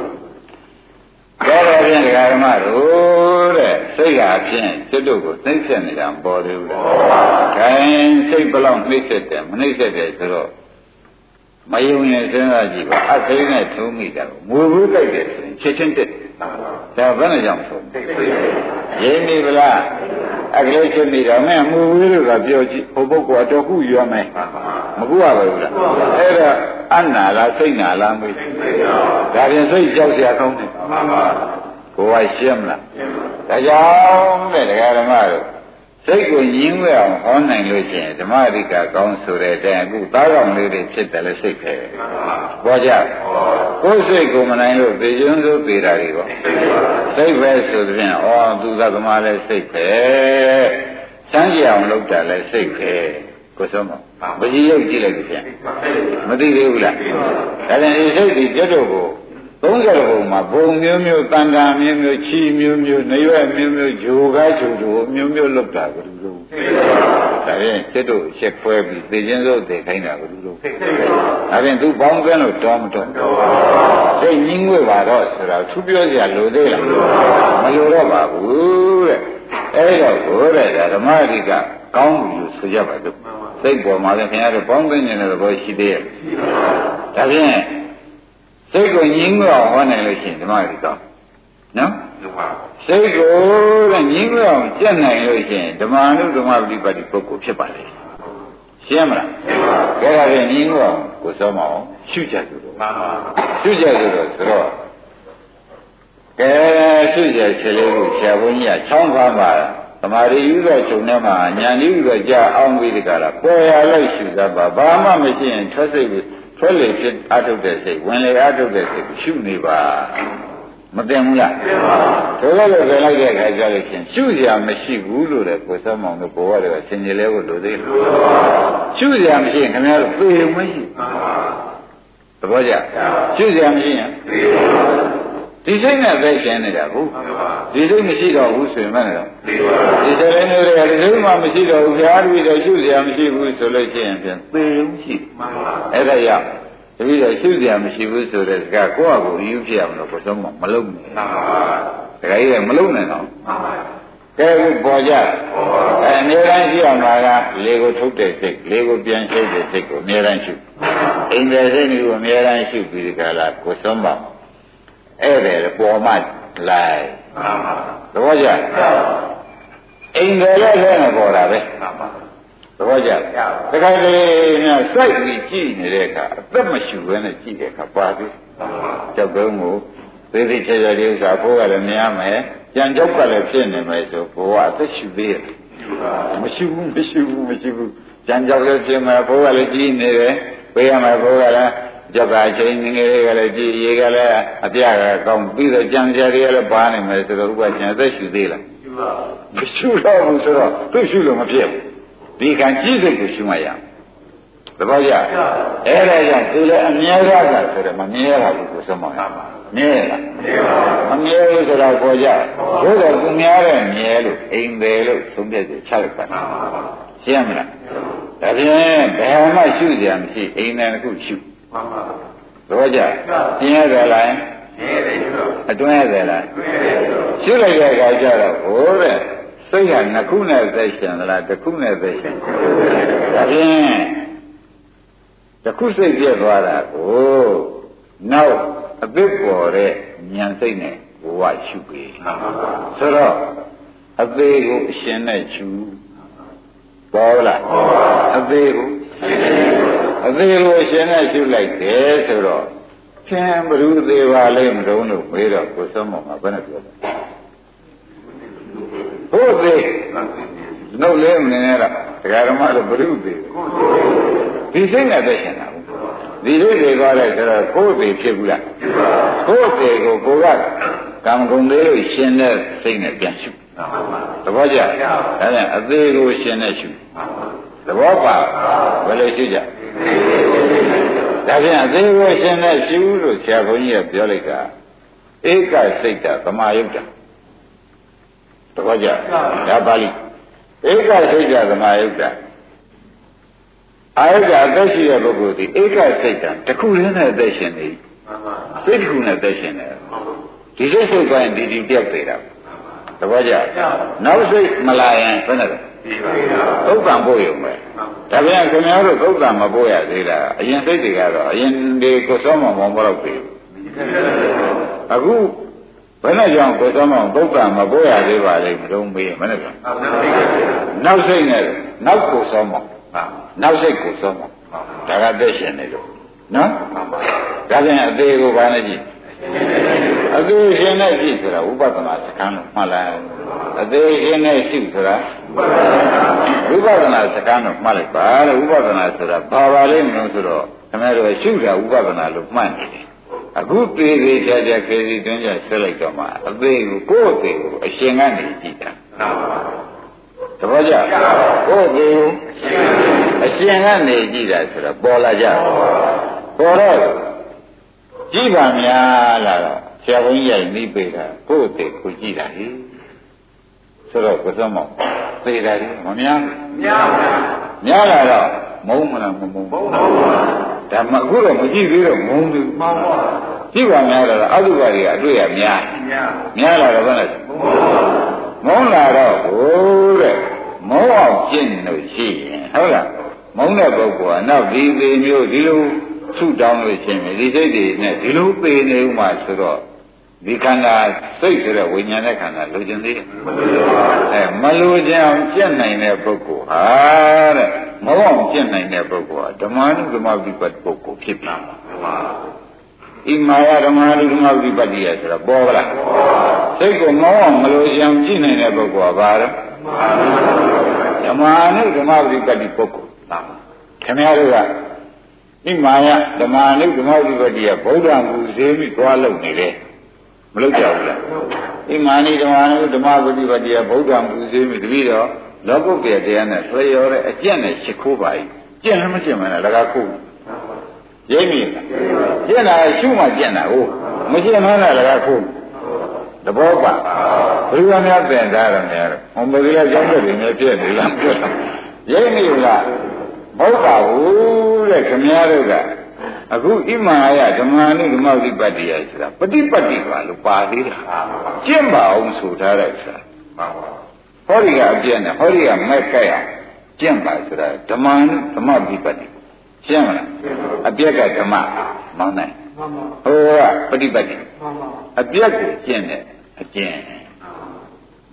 တော်ဖြင့်ဒကာဓမ္မတို့တဲ့စိတ်ကအဖြစ်ကျွတ်တို့ကိုသိဆက်နေတာပေါ်သေးဘူးလားခိုင်းစိတ်ဘလောက်နှိမ့်ဆက်တယ်မနှိမ့်ဆက်တယ်ဆိုတော့မယုံရင်စဉ်းစားကြည့်ပါအသိနဲ့ထုံးမိတာကိုငိုဘူးကြိုက်တယ်ချက်ချင်းတက်ဒါဘယ်နဲ့ကြောင့်ဆိုရင်းမိဗလားအကလေးချက်မိတော့မင်းငိုဘူးလို့ကပြောကြည့်ဟိုပုဂ္ဂိုလ်အတော်ခုရွာမယ်မကူရပါဘူးလားအဲ့ဒါအနာလားစိတ်နာလားမေးဒါပြင်စိတ်ကြောက်เสียကောင်းတယ်ကိုယ်ကရှင်းမလားဒါကြောင့်တဲ့ဒကာဓမ္မတို့စိတ်ကိုညင်းဝဲအောင်ဟောနိုင်လို့ရှိရင်ဓမ္မရိကကောင်းဆိုတဲ့အတိုင်းအခုသားကောင်လေးတွေဖြစ်တယ်လို့စိတ်ခဲပေါ်ကြကိုယ်စိတ်ကိုမနိုင်လို့သေကျွန်းစိုးသေတာတွေပေါ့စိတ်ပဲဆိုတဲ့ပြင်ဩသူသသမားလည်းစိတ်ပဲစမ်းကြအောင်လုပ်တာလည်းစိတ်ပဲကိုဆုံးမပကြီးရုပ်ကြည့်လိုက်ပြန်မသိသေးဘူးလားဒါလည်းဒီစိတ်ဒီပြတ်တော့ကို30ဘုံမှာဘုံမျိုးမျိုးတန်တာမျိုးမျိုးချီမျိုးမျိုးနှရွက်မျိုးမျိုးဂျိုကားချိုချိုမျိုးမျိုးလုပ်တာကလူတို့ဒါရင်စိတ်တို့ချက်ခွဲပြီးသိချင်းစိုးသိခိုင်းတာကလူတို့ဒါရင်သူပေါင်းကန်းလို့တောင်းမတော့စိတ်ညင်းငွေပါတော့ဆိုတာသူပြောစရာလိုသေးလားမလိုတော့ပါဘူးတဲ့အဲ့တော့ဘုရားဓမ္မရိကကောင်းပြီလို့ဆိုကြပါစို့စိတ်ပေါ်မှာလည်းခင်ဗျားတို့ပေါင်းသိနေတဲ့သဘောရှိသေးရဲ့ဒါဖြင့်စိတ်ကိုညင်းငွေအောင်ဟောနိုင်လို့ရှိရင်ဓမ္မရိကနော်စိတ်ကိုတဲ့ညင်းငွေအောင်ကျက်နိုင်လို့ရှိရင်ဓမ္မနုဓမ္မပฏิပတ်တိပုဂ္ဂိုလ်ဖြစ်ပါလေရှင်းမလားကဲဒါဖြင့်ညင်းငွေအောင်ကိုစောမအောင်ရှုကြကြလို့ရှုကြကြလို့ဆိုတော့ကဲရှုကြချက်လေးကိုဆရာဘုန်းကြီးကချောင်းပါပါသမာဓိယူသောခြုံထဲမှာဉာဏ်ယူသောကြာအောင်ပြီးတကလားပေါ်ရလိုက်ရှုသပါဘာမှမရှိရင်ထွက်စိတ်ကိုထွက်လေဖြစ်အထုတ်တဲ့စိတ်ဝင်လေအထုတ်တဲ့စိတ်ရှုနေပါမတင်ဘူးလားသိပါဘူးဆိုတော့လည်းလိုက်တဲ့အခါကျလို့ချင်းရှုစရာမရှိဘူးလို့လည်းကိုယ်စောမောင်တို့ဘဝတွေကဆင်ခြင်လဲကိုလိုသေးတယ်ရှုစရာမရှိရင်ခင်ဗျားတို့သေုံမရှိသဘောကျရှုစရာမရှိရင်ဒီစိတ်နဲ့ပဲရှင်းနေတာဟုတ်ဒီစိတ်မရှိတော့ဘူးဆိုရင်မနဲ့တော့ဒီစိတ်လေးတွေကဒီစိတ်မှမရှိတော့ဘူးဘုရားတပည့်တော်ရှုစရာမရှိဘူးဆိုလို့ရှိရင်ပြန်သေုံရှိအဲ့ဒါကြောင့်တပည့်တော်ရှုစရာမရှိဘူးဆိုတဲ့ကကိုယ့်အကိုယူဖြစ်အောင်လို့ကိုယ်ဆုံးမလုံးနဲ့တခါကြီးကမလုံးနဲ့တော့ကဲခုပေါ်ကြအမြဲတမ်းရှိအောင်လားကလေကိုထုတ်တဲ့စိတ်လေကိုပြန်ရှုတဲ့စိတ်ကိုအမြဲတမ်းရှုအိမ်တဲ့စိတ်ကိုအမြဲတမ်းရှုပြီးဒီကလာကိုယ်ဆုံးပါအဲ့ဒါပေါ်မှလိုက်သဘောကျအိမ်တယ်လည်းနဲ့ပေါ်တာပဲသဘောကျတခါတလေများစိုက်ပြီးကြည့်နေတဲ့အခါအသက်မရှိဘဲနဲ့ကြည့်တဲ့အခါပါသေးကြောက်တုံးကိုသေးသေးချာချာလေးဥစ္စာဘိုးကလည်းများမယ်ကြံကြောက်ကလည်းဖြစ်နေမယ်ဆိုဘိုးကအသက်ရှိသေးတယ်မရှိဘူးကြံကြောက်လည်းဖြစ်မယ်ဘိုးကလည်းကြီးနေတယ်ပေးရမယ်ဘိုးကလည်းကြောက်ကအချိန်ငယ်လေးကလည်းကြီးရေကလည်းအပြကကောင်းပြီးတော့ကြံကြတွေကလည်းပါနေမယ်ဆိုတော့ဥပကျန်အသက်ရှိသေးလားမရှိတော့ဘူးဆိုတော့သူ့ရှိလို့မဖြစ်ဘူးဒီကံကြီးစိတ်ကိုရှုမှတ်ရသဘောကျအဲ့ဒါကြောင့်သူလည်းအမြဲတမ်းဆိုတော့မမြဲပါဘူးကိုစမောင်းမြဲလားမမြဲဘူးဆိုတော့ပေါ်ကြဘို့တော့သူများတဲ့မြဲလို့အိမ်တယ်လို့သုံးပြည့်ချလိုက်ပါရှင်းမလားဒါဖြင့်ဘယ်မှရှုကြမရှိအိမ်တယ်တစ်ခုရှုသဘောကျရှင်းရတယ်လားအတွင်းရတယ်လားရှုလိုက်တဲ့အခါကျတော့ဟိုတဲ့စိတ်ကနှစ်ခုနဲ့သက်ရှင်သလားတစ်ခုနဲ့သက်ရှင်ဒါဖြင့်တစ်ခုစိတ်ပြည့်သွားတာကိုနောက်အသစ်ပေါ်တဲ့ဉာဏ်စိတ်နဲ့ဘဝရှုပြီဆိုတော့အသေးကိုအရှင်နဲ့ရှုပေါ်လားအသေးကိုအရှင်နဲ့ရှုလိုက်တယ်ဆိုတော့ဖြင့်ဘ ᱹ သေးပါလိမ့်မတုံးလို့မေးတော့ကိုစောမောင်ကဘယ်နဲ့ပြောလဲဟုတ်သေးနှုတ်လေးမနေနဲ့လားတရားဓမ္မလို့ဘ ᱹ သေးဒီစိတ်နဲ့သက်ရှင်တာဒီလိုတွေသွားလိုက်ဆိုတော့ကိုယ်သေးဖြစ်ဘူးလားကိုယ်သေးကိုကိုကကံကုန်သေးလို့ရှင်တဲ့စိတ်နဲ့ပြန်ရှုသဘောကျဒါနဲ့အသေးကိုရှင်နဲ့ရှုသဘောပါဘယ်လိုရှုကြဒါဖြင့်အသေးကိုရှင်နဲ့ရှုလို့ဆရာဘုန်းကြီးကပြောလိုက်တာဧကစိတ်တသမာယုတ်တာသဘောကျဒါပါဠိဧကစိတ်တသမာယုတ်တာအာယုကအသက်ရှိတဲ့ပုဂ္ဂိုလ်ဒီဧကစိတ်တတစ်ခုရင်းနဲ့အသက်ရှင်နေစိတ်တစ်ခုနဲ့အသက်ရှင်နေဒီစိတ်စိတ်ပိုင်းဒီပြောက်သေးတာသဘောကျနောက်စိတ်မလာရင်ဘယ်နဲ့လဲသုတ်တံပို့ရုံပဲဒါပြန်ခင်ဗျားတို့သုတ်တံမပို့ရသေးတာအရင်စိတ်တွေကတော့အရင်တွေကိုစောမောင်မောတော့ပြီအခုဘယ်နဲ့ကြောင့်ကိုစောမောင်သုတ်တံမပို့ရသေးပါလိမ့်မလို့မေးမနဲ့နောက်စိတ်နဲ့နောက်ကိုစောမောင်နောက်စိတ်ကိုစောမောင်ဒါကသက်ရှင်နေလို့နော်ဒါပြန်အသေးကိုဘာနဲ့ကြည့်အသေးရှင်နဲ့ကြည့်ဆိုတာဥပဒနာစကံလို့မှတ်လိုက်အသေးရှင်နဲ့ရှိဆိုတာဝိပဿနာစကားတော့မှတ်လိုက်ပါတဲ့ဥပဒနာဆိုတာပါလိမ့်မလို့ဆိုတော့ခင်ဗျားတို့ရှုတာဥပဒနာလို့မှတ်နေတယ်အခုသေးသေးချာချာခေစီတွင်းချဆက်လိုက်တော့မှအသေးကိုကိုယ့်အသေးကိုအရှင်ကနေကြည့်တာသဘောကျကိုယ့်အသေးကိုအရှင်ကနေကြည့်တာဆိုတော့ပေါ်လာကြပေါ်တော့ကြည့်ပါများလာတော့ဆရာဘုန်းကြီးကနှီးပေးတာကိုယ့်အသေးကိုကြည့်တာဟိဆိုတော့ကိုစောမောင်သေတာကြီးမများလာတော့မုန်းမလားမမုန်းဘူးဒါမှအခုတော့မကြည့်သေးတော့မုန်းဘူးမှန်ပါကြည့်ပါများတော့အတုပါတွေကအတွေ့ရများလာတော့ဘယ်နဲ့မုန်းလာတော့ဟိုတဲ့မုန်းအောင်ရှင်းလို့ရှိရင်ဟုတ်လားမုန်းတဲ့ပုဂ္ဂိုလ်ကနောက်ဒီသေးမျိုးဒီလိုဆုတောင်းလို့ရှိရင်ဒီစိတ်တွေနဲ့ဒီလိုပေနေဥမှာဆိုတော့ဒီခန္ဓာစိတ်ဆိုတဲ့ဝိညာဉ်တဲ့ခန္ဓာလိုချင်သေးတယ်မလိုချင်အောင်ကျင့်နိုင်တဲ့ပုဂ္ဂိုလ်ဟာတဲ့မဟုတ်အောင်ကျင့်နိုင်တဲ့ပုဂ္ဂိုလ်ဟာဓမ္မနုဓမ္မဝိပဿပုဂ္ဂိုလ်ဖြစ်ပြန်ပါဣမာယဓမ္မနုဓမ္မဝိပဿရဆိုတာပေါ်ပါလားစိတ်ကိုမဟုတ်အောင်မလိုချင်အောင်ကျင့်နိုင်တဲ့ပုဂ္ဂိုလ်ဟာဘာလဲဓမ္မနုဓမ္မဝိပဿပုဂ္ဂိုလ်ခင်ဗျားတို့ကဣမာယဓမ္မနုဓမ္မဝိပဿရဗုဒ္ဓံကူဈေးပြီးသွားလုပ်နေတယ်မလုပ်ကြဘူးလားဣမာနိဓမ္မနုဓမ္မဝိပဿရဗုဒ္ဓံကူဈေးပြီးတပည့်တော်လောကုတ္တရာတရားနဲ့ဆွေရောတဲ့အကျင့်နဲ့ရှ िख ိုးပါ၏ကျင့်လည်းမကျင့်မနဲ့လကားခိုးရိပ်မိကျင့်တာရှုမှကျင့်တာဟုတ်မကျင့်မှလည်းလကားခိုးသဘောပါဘယ်လိုများပြင်သားရမလဲဟောမကလေးကြောင့်တည်းများပြည့်နေလားပြောတာရိပ်မိလားမဟုတ်ပါဘူးတဲ့ခမည်းတော်ကအခုဣမာယဓမ္မနုဓမ္မဝိပဿရဆိုတာပฏิပတ်တိပါလို့ပါသေးတာကျင့်ပါအောင်ဆိုထားတဲ့ဆိုတာဟောဒီကအပြည့်နဲ့ဟောဒီကမဲ့ကြက်အောင်ကျင့်ပါဆိုတာဓမ္မနုဓမ္မဝိပဿရှင်းမလားအပြည့်ကဓမ္မမောင်းနိုင်ဟိုကပฏิပတ်တိအပြည့်ကိုကျင့်တဲ့အကျင့်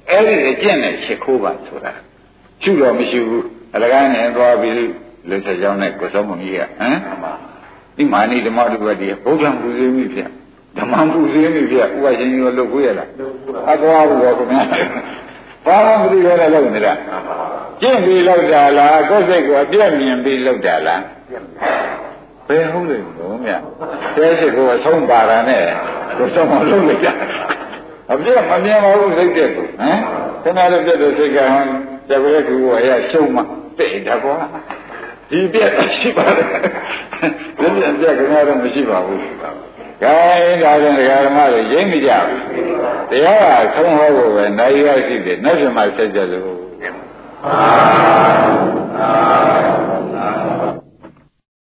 အဲ့ဒီအကျင့်နဲ့ရှ िख ိုးပါဆိုတာရှုတော့မရှိဘူးအလကားနဲ့သွားပြီးလူဆက်ကြောင်းနဲ့ကိုစောမကြီးကဟမ်ဒီမာနိဓမ္မတုပတိဘုရားပူဇေးမိဖြစ်ဓမ္မပူဇေးမိဖြစ်ဥပရှင်ကြီးကိုလုပ်ခွေးရလားအသွားဘူးပေါ့ခင်ဗျာဘာမှမသိရတဲ့လုပ်နေတာကျင့်ပြီးလောက်တာလားကိုယ်စိတ်ကိုအပြည့်မြင်ပြီးလောက်တာလားဘယ်ဟုတ်လဲလို့မြတ်တဲစိတ်ကိုအဆုံးပါတာနဲ့ကိုစောမလုပ်လိုက်ကြအပြည့်မမြင်ပါဘူးစိတ်တဲ့ကိုဟမ်ခဏလေးပြတ်တဲ့စိတ်ကဟန်တပည့်ကူအရာရှုံးမှတဲ့တာကွာဒီပြက်ရှိပါတယ်ဒီပြက်ခင်ဗျားတော့မရှိပါဘူးခိုင်းဒါကြောင့်ဒကာဓမ္မတွေရိမ့်မကြဘူးတရားကဆုံးဟောဖို့ပဲနိုင်ရရှိတယ်နောက်ပြန်မှဆက်ကြလို့